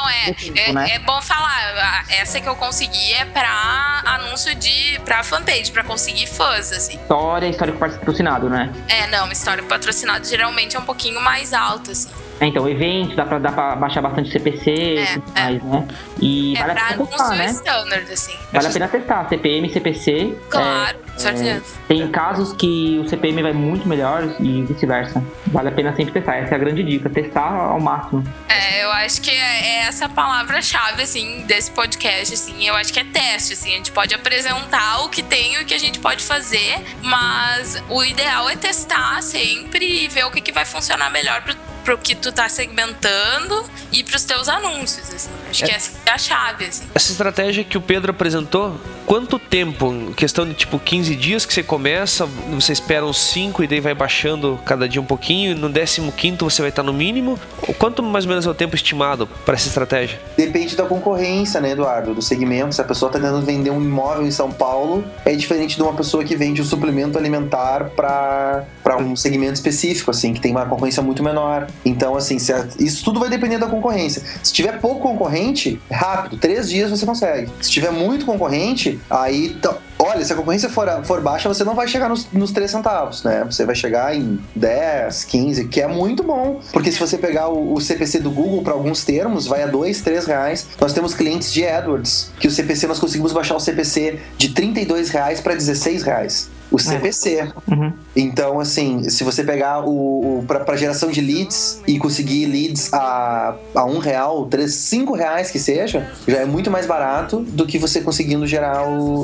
Não. É bom falar, essa que eu consegui é para anúncio pra fanpage, para conseguir fãs, assim. Histórico patrocinado, né? Histórico patrocinado geralmente é um pouquinho mais alto, assim. Então, evento, dá pra baixar bastante CPC, mais, né? E vale a pena testar, né? Standard, assim. Vale a pena testar, CPM, CPC. Claro, com certeza. Tem casos que o CPM vai muito melhor e vice-versa. Vale a pena sempre testar, essa é a grande dica, testar ao máximo. Eu acho que é essa palavra-chave, assim, desse podcast, assim. Eu acho que é teste, assim. A gente pode apresentar o que tem e o que a gente pode fazer, mas o ideal é testar sempre e ver o que vai funcionar melhor pro que tu tá segmentando e pros teus anúncios, assim. Acho que essa é a chave, assim. Essa estratégia que o Pedro apresentou, quanto tempo? Questão de, 15 dias que você começa, você espera uns 5 e daí vai baixando cada dia um pouquinho, e no 15º você vai estar no mínimo? Quanto mais ou menos é o tempo estimado para essa estratégia? Depende da concorrência, né, Eduardo? Do segmento. Se a pessoa tá tentando vender um imóvel em São Paulo, é diferente de uma pessoa que vende um suplemento alimentar para um segmento específico, assim, que tem uma concorrência muito menor. Então, assim, isso tudo vai depender da concorrência. Se tiver pouco concorrente, rápido, 3 dias você consegue. Se tiver muito concorrente, aí... Olha, se a concorrência for baixa, você não vai chegar nos 3 centavos, né? Você vai chegar em 10, 15, que é muito bom. Porque se você pegar o CPC do Google para alguns termos, vai a 2, 3 reais. Nós temos clientes de AdWords, que o CPC, nós conseguimos baixar o CPC de 32 reais para 16 reais. O CPC. Uhum. Então, assim, se você pegar para geração de leads e conseguir leads a R$1, 5 reais que seja, já é muito mais barato do que você conseguindo gerar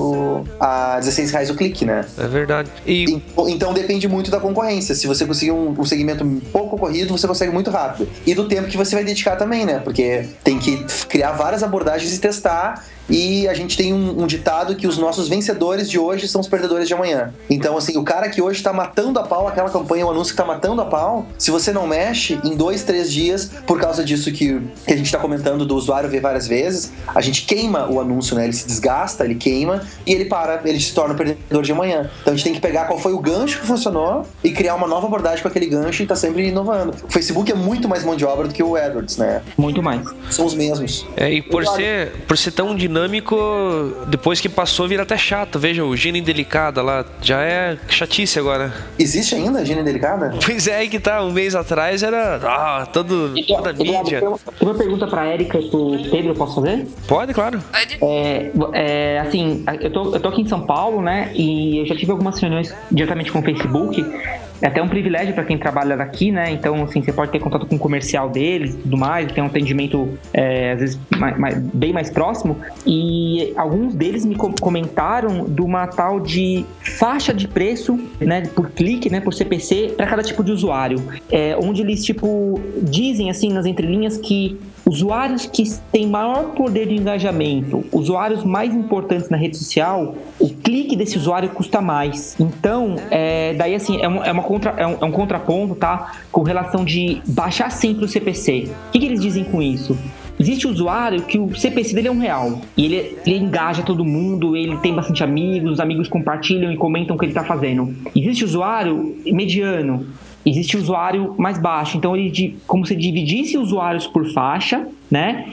a 16 reais o clique, né? É verdade. Então depende muito da concorrência. Se você conseguir um segmento pouco corrido, você consegue muito rápido. E do tempo que você vai dedicar também, né? Porque tem que criar várias abordagens e testar. E a gente tem um ditado que os nossos vencedores de hoje são os perdedores de amanhã. Então, assim, o cara que hoje tá matando a pau, aquela campanha, o anúncio que tá matando a pau, se você não mexe, em 2, 3 dias, por causa disso que a gente tá comentando do usuário ver várias vezes, a gente queima o anúncio, né? Ele se desgasta, ele queima e ele se torna o perdedor de amanhã. Então a gente tem que pegar qual foi o gancho que funcionou e criar uma nova abordagem com aquele gancho e tá sempre inovando. O Facebook é muito mais mão de obra do que o AdWords, né? Muito mais. São os mesmos. E por ser tão dinâmico, depois que passou vira até chato. Veja, o Gina Indelicada lá, já é chatice agora. Existe ainda a Gina Indelicada? Pois é, aí que tá, um mês atrás era toda mídia. Uma pergunta pra Érica e pro Pedro, eu posso fazer? Pode, claro. Pode. Assim, eu tô aqui em São Paulo, né, e eu já tive algumas reuniões diretamente com o Facebook. É até um privilégio para quem trabalha daqui, né? Então, assim, você pode ter contato com o comercial deles e tudo mais, tem um atendimento, às vezes, bem mais próximo. E alguns deles me comentaram de uma tal de faixa de preço, né, por clique, né, por CPC, para cada tipo de usuário. Onde eles, dizem, assim, nas entrelinhas que usuários que têm maior poder de engajamento, usuários mais importantes na rede social, o clique desse usuário custa mais. Então, daí assim, é um contraponto, tá? Com relação de baixar sempre o CPC. O que eles dizem com isso? Existe usuário que o CPC dele é R$1 e ele engaja todo mundo, ele tem bastante amigos, os amigos compartilham e comentam o que ele está fazendo. Existe usuário mediano, existe usuário mais baixo. Então, como se dividisse usuários por faixa, né?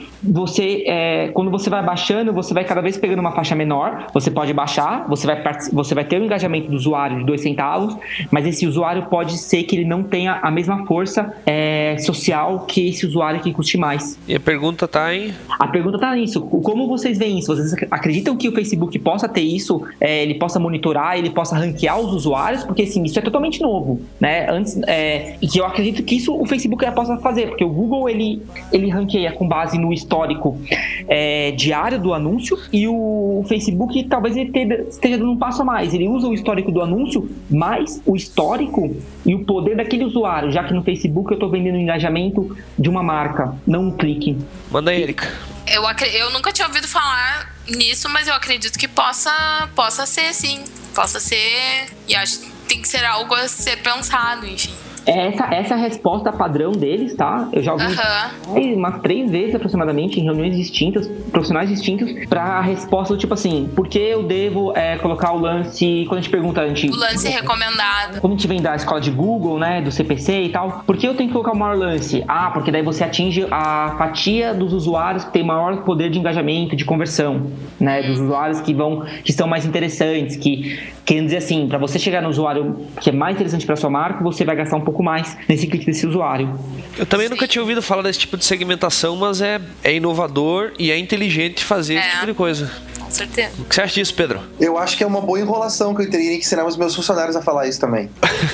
Quando você vai baixando, você vai cada vez pegando uma faixa menor. Você pode baixar, você vai ter o engajamento do usuário de 2 centavos, mas esse usuário pode ser que ele não tenha a mesma força social que esse usuário que custe mais. E a pergunta tá em... A pergunta tá nisso. Como vocês veem isso? Vocês acreditam que o Facebook possa ter isso, ele possa monitorar, ele possa ranquear os usuários? Porque, assim, isso é totalmente novo, né? E que eu acredito que isso o Facebook já possa fazer, porque o Google, ele ranqueia com base no histórico diário do anúncio, e o Facebook talvez ele esteja dando um passo a mais. Ele usa o histórico do anúncio mais o histórico e o poder daquele usuário, já que no Facebook eu estou vendendo o engajamento de uma marca, não um clique. Manda aí, Erika. Eu nunca tinha ouvido falar nisso, mas eu acredito que possa ser, sim. Possa ser, e acho que tem que ser algo a ser pensado, enfim. Essa é a resposta padrão deles, tá? Eu já ouvi umas 3 vezes aproximadamente em reuniões distintas, profissionais distintos, pra resposta do tipo assim, por que eu devo colocar o lance, quando a gente pergunta, o lance recomendado. Quando a gente vem da escola de Google, né, do CPC e tal, por que eu tenho que colocar o maior lance? Porque daí você atinge a fatia dos usuários que tem maior poder de engajamento, de conversão, né, dos usuários que são mais interessantes, querendo dizer assim, pra você chegar no usuário que é mais interessante pra sua marca, você vai gastar um pouco mais nesse clique desse usuário. Eu também nunca tinha ouvido falar desse tipo de segmentação, mas é inovador e é inteligente fazer esse tipo de coisa. Com certeza. O que você acha disso, Pedro? Eu acho que é uma boa enrolação que eu teria que ensinar os meus funcionários a falar isso também.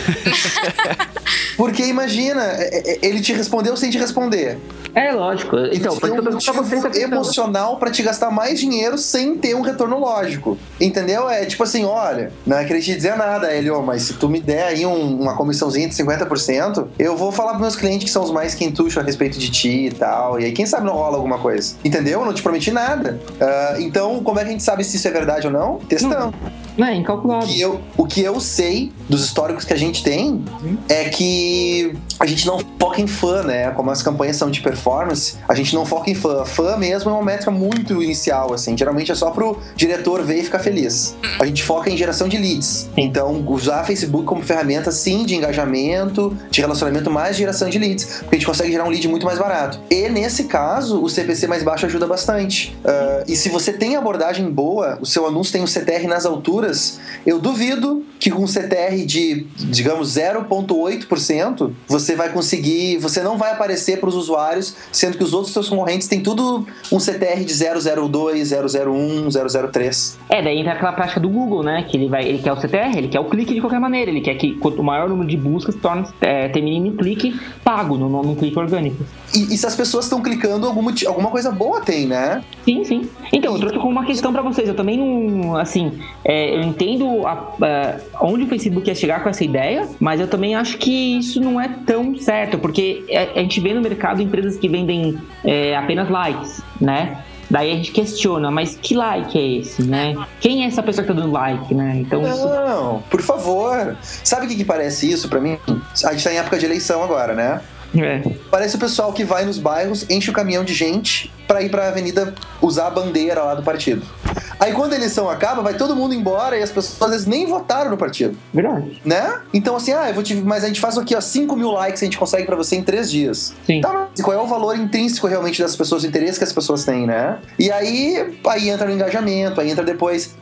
Porque imagina, ele te respondeu sem te responder. Lógico. Então, tem um motivo emocional pra te gastar mais dinheiro sem ter um retorno lógico. Entendeu? É tipo assim, olha, não é querer te dizer nada, Elio, mas se tu me der aí uma comissãozinha de 50%, eu vou falar pros meus clientes que são os mais quentuchos a respeito de ti e tal. E aí, quem sabe não rola alguma coisa. Entendeu? Eu não te prometi nada. Então, como é que a gente sabe se isso é verdade ou não? Testando. É incalculável. O que eu sei dos históricos que a gente tem é que a gente não foca em fã, né? Como as campanhas são de performance, a gente não foca em fã. Fã mesmo é uma métrica muito inicial, assim. Geralmente é só pro diretor ver e ficar feliz. A gente foca em geração de leads. Então, usar Facebook como ferramenta, sim, de engajamento, de relacionamento, mais geração de leads. Porque a gente consegue gerar um lead muito mais barato. E, nesse caso, o CPC mais baixo ajuda bastante. E se você tem abordagem boa, o seu anúncio tem um CTR nas alturas, eu duvido que com um CTR de, digamos, 0,8%, você vai conseguir, você não vai aparecer para os usuários, sendo que os outros seus concorrentes têm tudo um CTR de 0,02, 0,01, 0,03. Daí entra aquela prática do Google, né? Que ele quer o CTR, ele quer o clique de qualquer maneira, ele quer que quanto maior o número de buscas termine em clique pago, num clique orgânico. E se as pessoas estão clicando, alguma coisa boa tem, né? Sim. Então, eu trouxe como uma questão pra vocês. Eu também não, assim, eu entendo onde o Facebook quer chegar com essa ideia, mas eu também acho que isso não é tão certo, porque a gente vê no mercado empresas que vendem apenas likes, né? Daí a gente questiona, mas que like é esse, né? Quem é essa pessoa que tá dando like, né? Então, não, por favor. Sabe o que parece isso pra mim? A gente tá em época de eleição agora, né? Parece o pessoal que vai nos bairros, enche o caminhão de gente pra ir pra avenida usar a bandeira lá do partido. Aí quando a eleição acaba, vai todo mundo embora e as pessoas às vezes nem votaram no partido. Verdade. Né? Então assim, mas a gente faz aqui, 5 mil likes a gente consegue pra você em 3 dias. Sim. Tá, mas qual é o valor intrínseco realmente das pessoas, o interesse que as pessoas têm, né? E aí entra no engajamento, aí entra depois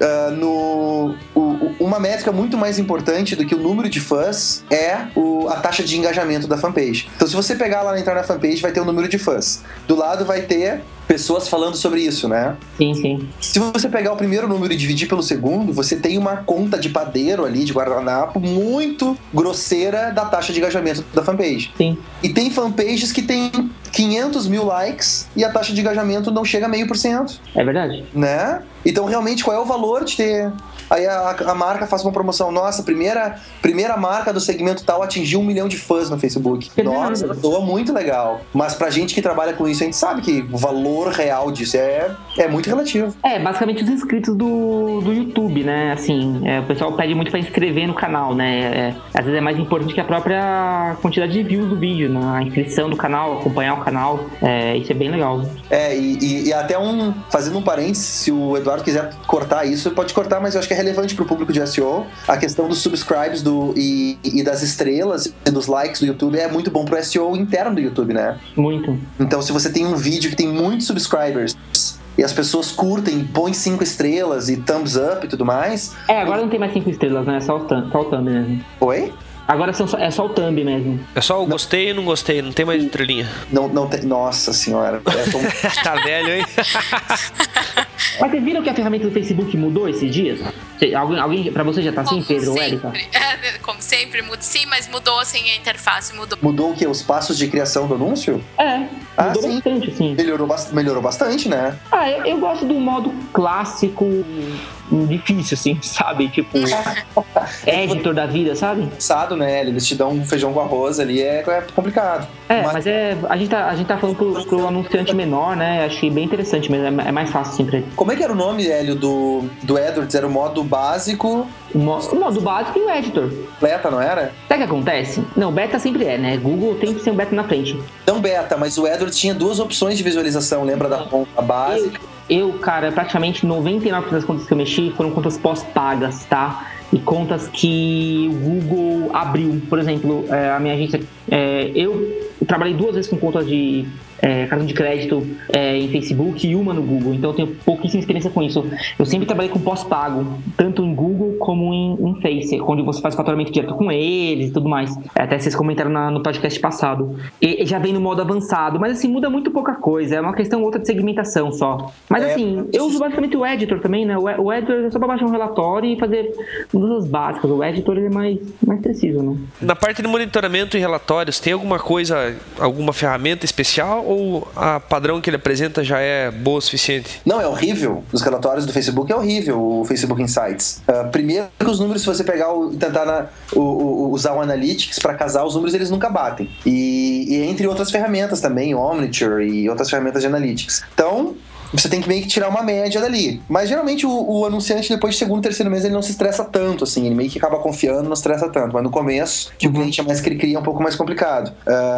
uma métrica muito mais importante do que o número de fãs é a taxa de engajamento da fanpage. Então se você pegar lá, entrar na fanpage, vai ter o número de fãs. Do lado vai ter pessoas falando sobre isso, né? Sim. Se você pegar o primeiro número e dividir pelo segundo, você tem uma conta de padeiro ali, de guardanapo, muito grosseira da taxa de engajamento da fanpage. Sim. E tem fanpages que tem 500 mil likes e a taxa de engajamento não chega a 0,5%. É verdade. Né? Então, realmente, qual é o valor de ter... Aí a marca faz uma promoção. Nossa, primeira marca do segmento tal atingiu 1 milhão de fãs no Facebook. Nossa, soa muito legal. Mas pra gente que trabalha com isso, a gente sabe que o valor real disso é muito relativo. Basicamente os inscritos do YouTube, né? Assim, o pessoal pede muito pra inscrever no canal, né? Às vezes é mais importante que a própria quantidade de views do vídeo, né? A inscrição do canal, acompanhar o canal. Isso é bem legal. E até fazendo um parênteses, se o Eduardo quiser cortar isso, pode cortar, mas eu acho que é relevante pro público de SEO. A questão dos subscribes e das estrelas e dos likes do YouTube é muito bom pro SEO interno do YouTube, né? Muito. Então, se você tem um vídeo que tem muitos subscribers e as pessoas curtem, põem 5 estrelas e thumbs up e tudo mais... agora não tem mais 5 estrelas, né? É só o thumb mesmo. Oi? Agora é só o thumb mesmo. É só o gostei e não gostei, não tem mais estrelinha. Não tem... Nossa senhora. Tá velho, hein? Mas vocês viram que a ferramenta do Facebook mudou esses dias? Alguém pra você já tá assim, Pedro ou Érica? Como sempre, sim, mas mudou assim a interface, mudou. Mudou o quê? Os passos de criação do anúncio? Mudou bastante, sim. Melhorou bastante, né? Eu gosto do modo clássico, difícil, assim, sabe? Tipo, editor da vida, sabe? Cansado, né? Eles te dão um feijão com arroz ali, é complicado. Mas a gente tá falando pro anunciante menor, né? Achei bem interessante mesmo, é mais fácil assim pra ele. Como é que era o nome, Hélio, do AdWords? Era o modo básico... O modo básico e o editor. Beta, não era? Sabe o que acontece? Não, beta sempre né? Google tem que ser um beta na frente. Não beta, mas o AdWords tinha 2 opções de visualização, lembra da conta básica? Cara, praticamente 99% das contas que eu mexi foram contas pós-pagas, tá? E contas que o Google abriu. Por exemplo, a minha agência... eu trabalhei 2 vezes com contas de cartão de crédito em Facebook e uma no Google. Então eu tenho pouquíssima experiência com isso. Eu sempre trabalhei com pós-pago, tanto em Google como em Face, onde você faz faturamento direto com eles e tudo mais. Até vocês comentaram no podcast passado. E já vem no modo avançado, mas assim, muda muito pouca coisa. É uma questão ou outra de segmentação só. Mas assim, eu uso basicamente o editor também, né? O editor é só pra baixar um relatório e fazer coisas básicas. O editor ele é mais preciso, né? Na parte de monitoramento e relatórios, tem alguma ferramenta especial ou a padrão que ele apresenta já é boa o suficiente? Não, é horrível. Os relatórios do Facebook é horrível, o Facebook Insights. Primeiro que os números, se você pegar tentar usar o Analytics para casar os números, eles nunca batem. E entre outras ferramentas também, Omniture e outras ferramentas de Analytics. Então... você tem que meio que tirar uma média dali. Mas geralmente o anunciante, depois de segundo, terceiro mês, ele não se estressa tanto, assim. Ele meio que acaba confiando, não estressa tanto. Mas no começo, que o cliente é mais cri-cri, é um pouco mais complicado.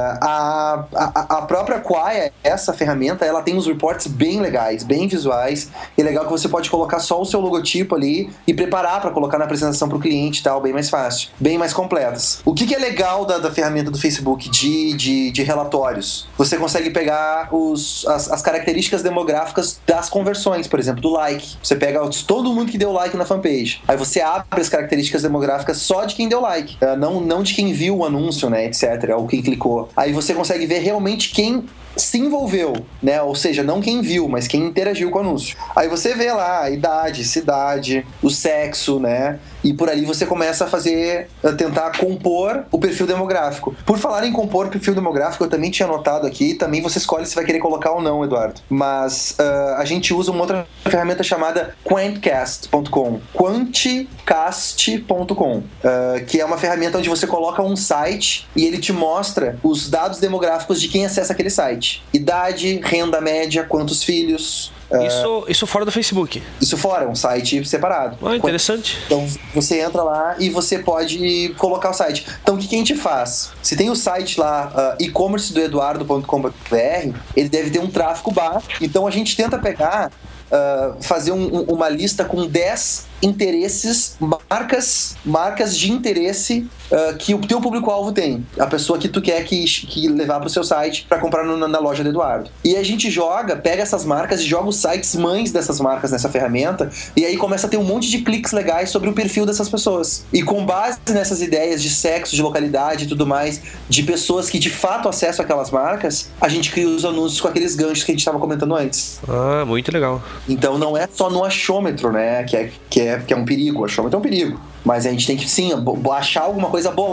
A própria Quaya, essa ferramenta, ela tem uns reports bem legais, bem visuais. E é legal que você pode colocar só o seu logotipo ali e preparar para colocar na apresentação pro cliente e tal, bem mais fácil. Bem mais completas. O que é legal da ferramenta do Facebook de relatórios? Você consegue pegar as características demográficas das conversões, por exemplo, do like. Você pega todo mundo que deu like na fanpage. Aí você abre as características demográficas só de quem deu like. Não de quem viu o anúncio, né, etc. Ou quem clicou. Aí você consegue ver realmente quem se envolveu, né? Ou seja, não quem viu, mas quem interagiu com o anúncio. Aí você vê lá a idade, cidade, o sexo, né? E por ali você começa a tentar compor o perfil demográfico. Por falar em compor o perfil demográfico, eu também tinha anotado aqui, também você escolhe se vai querer colocar ou não, Eduardo. Mas a gente usa uma outra ferramenta chamada Quantcast.com, Quantcast.com, que é uma ferramenta onde você coloca um site e ele te mostra os dados demográficos de quem acessa aquele site. Idade, renda média, quantos filhos... Isso fora do Facebook? Isso fora, é um site separado. Interessante. Então você entra lá e você pode colocar o site. Então o que a gente faz? Se tem o site lá, e-commerce do eduardo.com.br, ele deve ter um tráfego baixo. Então a gente tenta pegar, fazer uma lista com 10 interesses, marcas de interesse que o teu público-alvo tem. A pessoa que tu quer que levar pro seu site para comprar na loja do Eduardo. E a gente pega essas marcas e joga os sites mães dessas marcas nessa ferramenta, e aí começa a ter um monte de cliques legais sobre o perfil dessas pessoas. E com base nessas ideias de sexo, de localidade e tudo mais, de pessoas que de fato acessam aquelas marcas, a gente cria os anúncios com aqueles ganchos que a gente estava comentando antes. Muito legal. Então não é só no achômetro, né, que é um perigo. O achômetro é um perigo. Mas a gente tem que, sim, achar alguma coisa, bolar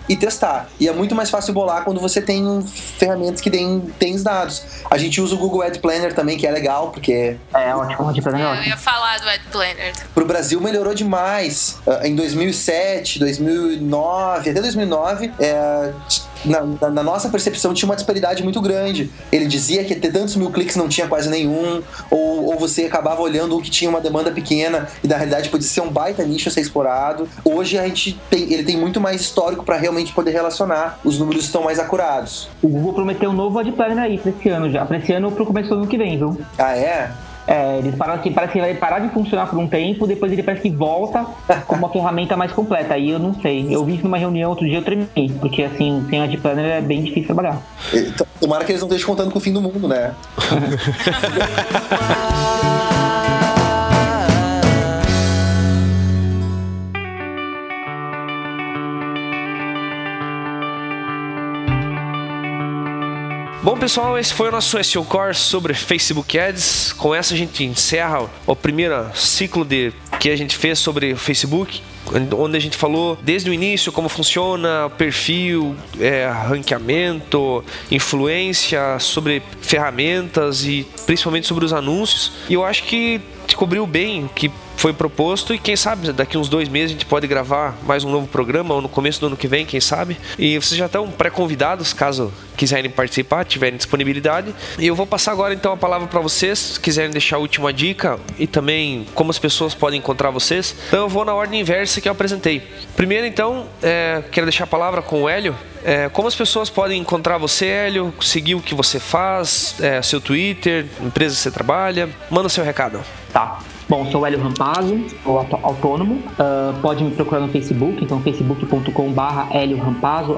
e testar. E é muito mais fácil bolar quando você tem ferramentas que tem os dados. A gente usa o Google Ad Planner também, que é legal, porque... É ótimo, o Ad Planner é ótimo. Eu ia falar do Ad Planner. Pro Brasil melhorou demais. Em 2007, 2009, até 2009, na nossa percepção tinha uma disparidade muito grande. Ele dizia que ter tantos mil cliques não tinha quase nenhum, ou você acabava olhando um que tinha uma demanda pequena e na realidade podia ser um baita nicho a ser explorado. Hoje ele tem muito mais histórico para realmente poder relacionar, os números estão mais acurados. O Google prometeu um novo Ad Planner aí pra esse ano já, pra esse ano ou pro começo do ano que vem, viu? Ah, é? Eles parece que vai parar de funcionar por um tempo, depois ele parece que volta com uma ferramenta mais completa. Aí eu não sei. Eu vi isso numa reunião outro dia, eu tremi, porque assim, sem Ad Planner é bem difícil trabalhar. Tomara que eles não estejam contando com o fim do mundo, né? Bom, pessoal, esse foi o nosso SEO Core sobre Facebook Ads. Com essa a gente encerra o primeiro ciclo que a gente fez sobre o Facebook, onde a gente falou desde o início como funciona, perfil, ranqueamento, influência, sobre ferramentas e principalmente sobre os anúncios. E eu acho que cobriu bem o que foi proposto, e quem sabe daqui uns 2 meses a gente pode gravar mais um novo programa, ou no começo do ano que vem, quem sabe. E vocês já estão pré-convidados, caso quiserem participar, tiverem disponibilidade. E eu vou passar agora então a palavra para vocês, se quiserem deixar a última dica e também como as pessoas podem encontrar vocês. Então eu vou na ordem inversa que eu apresentei. Primeiro então, quero deixar a palavra com o Hélio. Como as pessoas podem encontrar você, Hélio, seguir o que você faz, seu Twitter, empresa que você trabalha? Manda seu recado. Tá. Bom, sou o Hélio Rampazzo, sou autônomo. Pode me procurar no Facebook, então facebook.com/Hélio Rampazzo,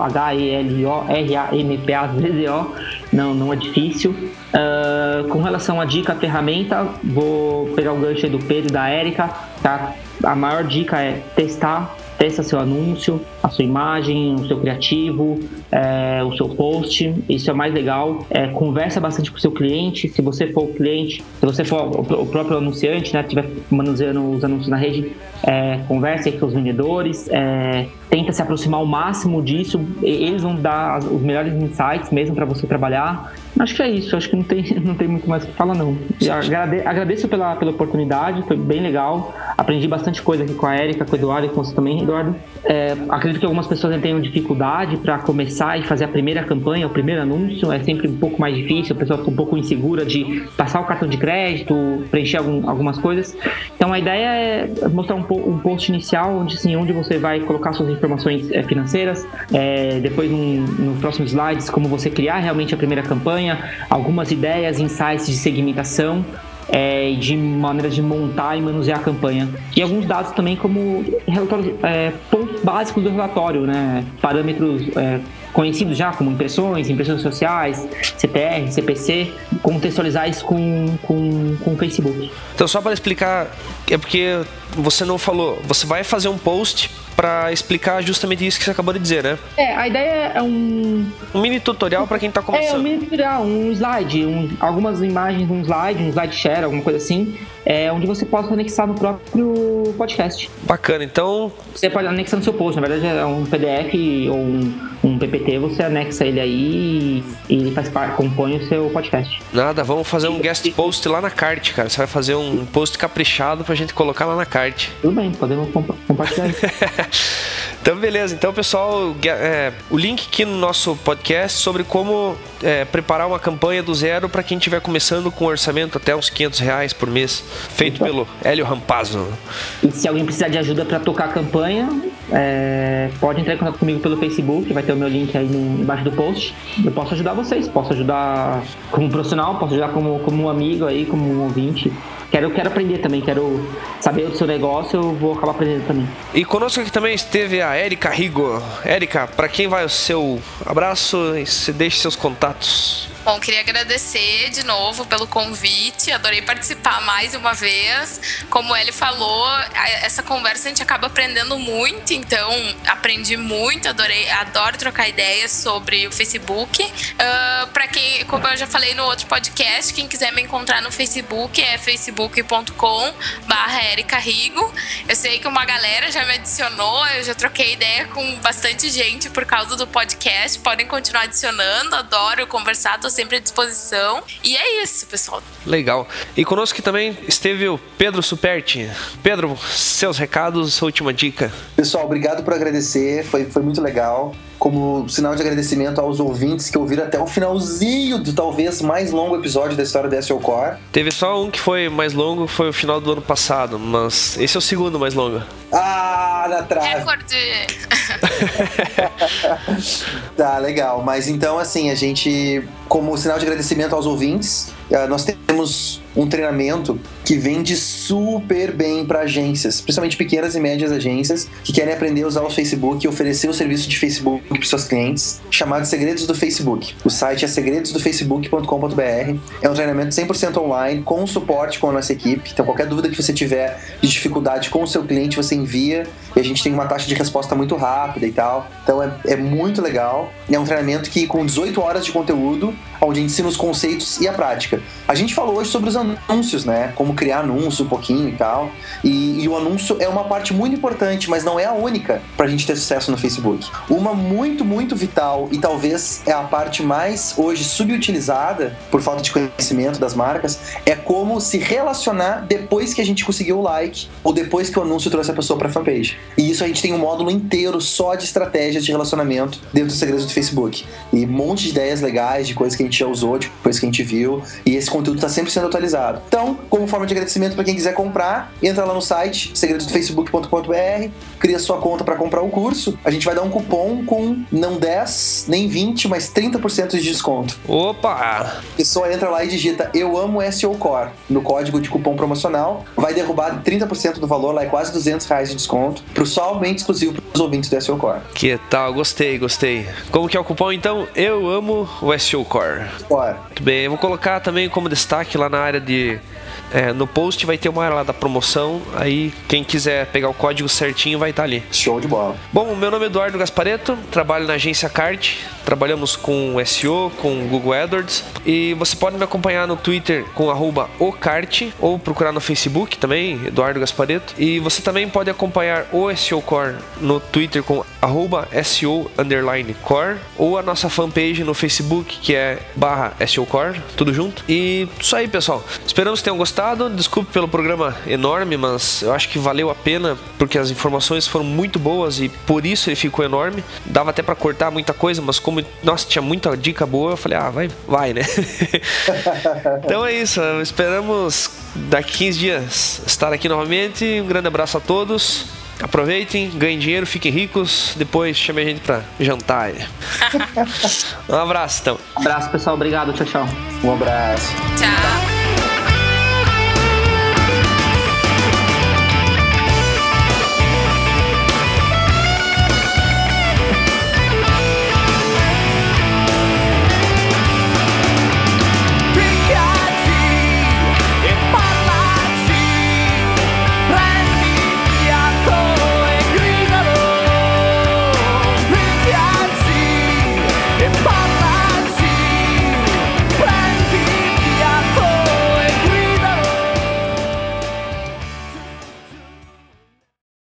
HELIORAMPAZZO. Não é difícil. Com relação à dica, ferramenta, vou pegar o gancho aí do Pedro e da Érica, tá? A maior dica é testa seu anúncio, a sua imagem, o seu criativo, o seu post. Isso é mais legal. Conversa bastante com o seu cliente. Se você for o cliente, se você for o próprio anunciante, né, estiver manuseando os anúncios na rede, converse aí com os vendedores, tenta se aproximar ao máximo disso. Eles vão dar os melhores insights mesmo para você trabalhar. Acho que é isso, acho que não tem muito mais o que falar, não. E agradeço pela oportunidade, foi bem legal. Aprendi bastante coisa aqui com a Érica, com o Eduardo e com você também, Eduardo. Acredito que algumas pessoas tenham dificuldade para começar e fazer a primeira campanha, o primeiro anúncio. É sempre um pouco mais difícil, a pessoa fica um pouco insegura de passar o cartão de crédito, preencher algumas coisas. Então a ideia é mostrar um post inicial onde você vai colocar suas informações financeiras, depois nos próximos slides como você criar realmente a primeira campanha, algumas ideias, insights de segmentação, de maneiras de montar e manusear a campanha, e alguns dados também como relatórios, pontos básicos do relatório, né? Parâmetros conhecidos já como impressões sociais, CTR, CPC, contextualizar isso com o Facebook. Então, só para explicar, é porque você não falou, você vai fazer um post para explicar justamente isso que você acabou de dizer, né? A ideia é um mini tutorial para quem tá começando. Um mini tutorial, um slide, algumas imagens, um slide share, alguma coisa assim, onde você possa anexar no próprio podcast. Bacana, então... Você pode anexar no seu post, na verdade é um PDF ou um PPT, você anexa ele aí e ele compõe o seu podcast. Nada, vamos fazer um guest post lá na Cart, cara. Você vai fazer um post caprichado pra gente colocar lá na Cart. Tudo bem, podemos compartilhar. Então, beleza. Então, pessoal, o link aqui no nosso podcast sobre como preparar uma campanha do zero para quem estiver começando com um orçamento até uns R$500 por mês, feito pelo Hélio Rampazzo. E se alguém precisar de ajuda para tocar a campanha, pode entrar em contato comigo pelo Facebook, vai ter o meu link aí embaixo do post. Eu posso ajudar vocês, posso ajudar como profissional, posso ajudar como um amigo aí, como um ouvinte. Quero aprender também, quero saber do seu negócio, eu vou acabar aprendendo também. E conosco aqui também esteve a Érica Rigo. Érica, para quem vai o seu abraço, deixe seus contatos. Bom, queria agradecer de novo pelo convite, adorei participar mais uma vez. Como ele falou, essa conversa a gente acaba aprendendo muito, então aprendi muito, adoro trocar ideias sobre o Facebook. Para quem, como eu já falei no outro podcast, quem quiser me encontrar no Facebook é facebook.com/Erica Rigo. Eu sei que uma galera já me adicionou, eu já troquei ideia com bastante gente por causa do podcast, podem continuar adicionando, adoro conversar, tô sempre à disposição. E é isso, pessoal. Legal. E conosco também esteve o Pedro Superti. Pedro, seus recados, sua última dica. Pessoal, obrigado por agradecer, foi muito legal. Como sinal de agradecimento aos ouvintes que ouviram até o finalzinho do talvez mais longo episódio da história do SEO Core. Teve só um que foi mais longo, foi o final do ano passado, mas esse é o segundo mais longo. Ah, na trave. Recorde! Tá, legal. Mas então, assim, a gente, como sinal de agradecimento aos ouvintes, nós temos um treinamento que vende super bem para agências, principalmente pequenas e médias agências que querem aprender a usar o Facebook e oferecer o serviço de Facebook para seus clientes, chamado Segredos do Facebook. O site é segredosdofacebook.com.br. É um treinamento 100% online, com suporte com a nossa equipe. Então, qualquer dúvida que você tiver de dificuldade com o seu cliente, você envia e a gente tem uma taxa de resposta muito rápida e tal. Então, é muito legal. É um treinamento que, com 18 horas de conteúdo, onde ensina os conceitos e a prática. A gente falou hoje sobre os anúncios, né? Como criar anúncio um pouquinho e tal. E o anúncio é uma parte muito importante, mas não é a única pra gente ter sucesso no Facebook. Uma muito, muito vital e talvez é a parte mais hoje subutilizada por falta de conhecimento das marcas, é como se relacionar depois que a gente conseguiu o like ou depois que o anúncio trouxe a pessoa pra fanpage. E isso a gente tem um módulo inteiro só de estratégias de relacionamento dentro dos Segredos do Facebook. E um monte de ideias legais, de coisas que a gente já usou, de coisas que a gente viu, e esse conteúdo está sempre sendo atualizado. Então, como forma de agradecimento para quem quiser comprar, entra lá no site segredosdofacebook.com.br, cria sua conta para comprar o curso, a gente vai dar um cupom com não 10, nem 20, mas 30% de desconto. Opa! A pessoa entra lá e digita Eu Amo SEO Core no código de cupom promocional, vai derrubar 30% do valor, lá é quase R$200 de desconto, somente exclusivo para os ouvintes do SEO Core. Que tal? Gostei. Como que é o cupom então? Eu amo o SEO Core. Muito bem, eu vou colocar também como destaque lá na área de... no post vai ter uma área lá da promoção, aí quem quiser pegar o código certinho vai estar ali. Show de bola. Bom, meu nome é Eduardo Gasparetto, trabalho na agência CART, trabalhamos com SEO, com Google AdWords, e você pode me acompanhar no Twitter com @ocart ou procurar no Facebook também, Eduardo Gasparetto, e você também pode acompanhar o SEO Core no Twitter com @SEO_Core ou a nossa fanpage no Facebook que é /SEO Core, tudo junto. E isso aí, pessoal. Esperamos que tenham gostado. Desculpe pelo programa enorme, mas eu acho que valeu a pena porque as informações foram muito boas e por isso ele ficou enorme. Dava até pra cortar muita coisa, mas como, nossa, tinha muita dica boa, eu falei, vai, né? Então é isso, esperamos daqui 15 dias estar aqui novamente. Um grande abraço a todos. Aproveitem, ganhem dinheiro, fiquem ricos. Depois chame a gente pra jantar. Um abraço, então. Abraço, pessoal. Obrigado. Tchau, tchau. Um abraço. Tchau.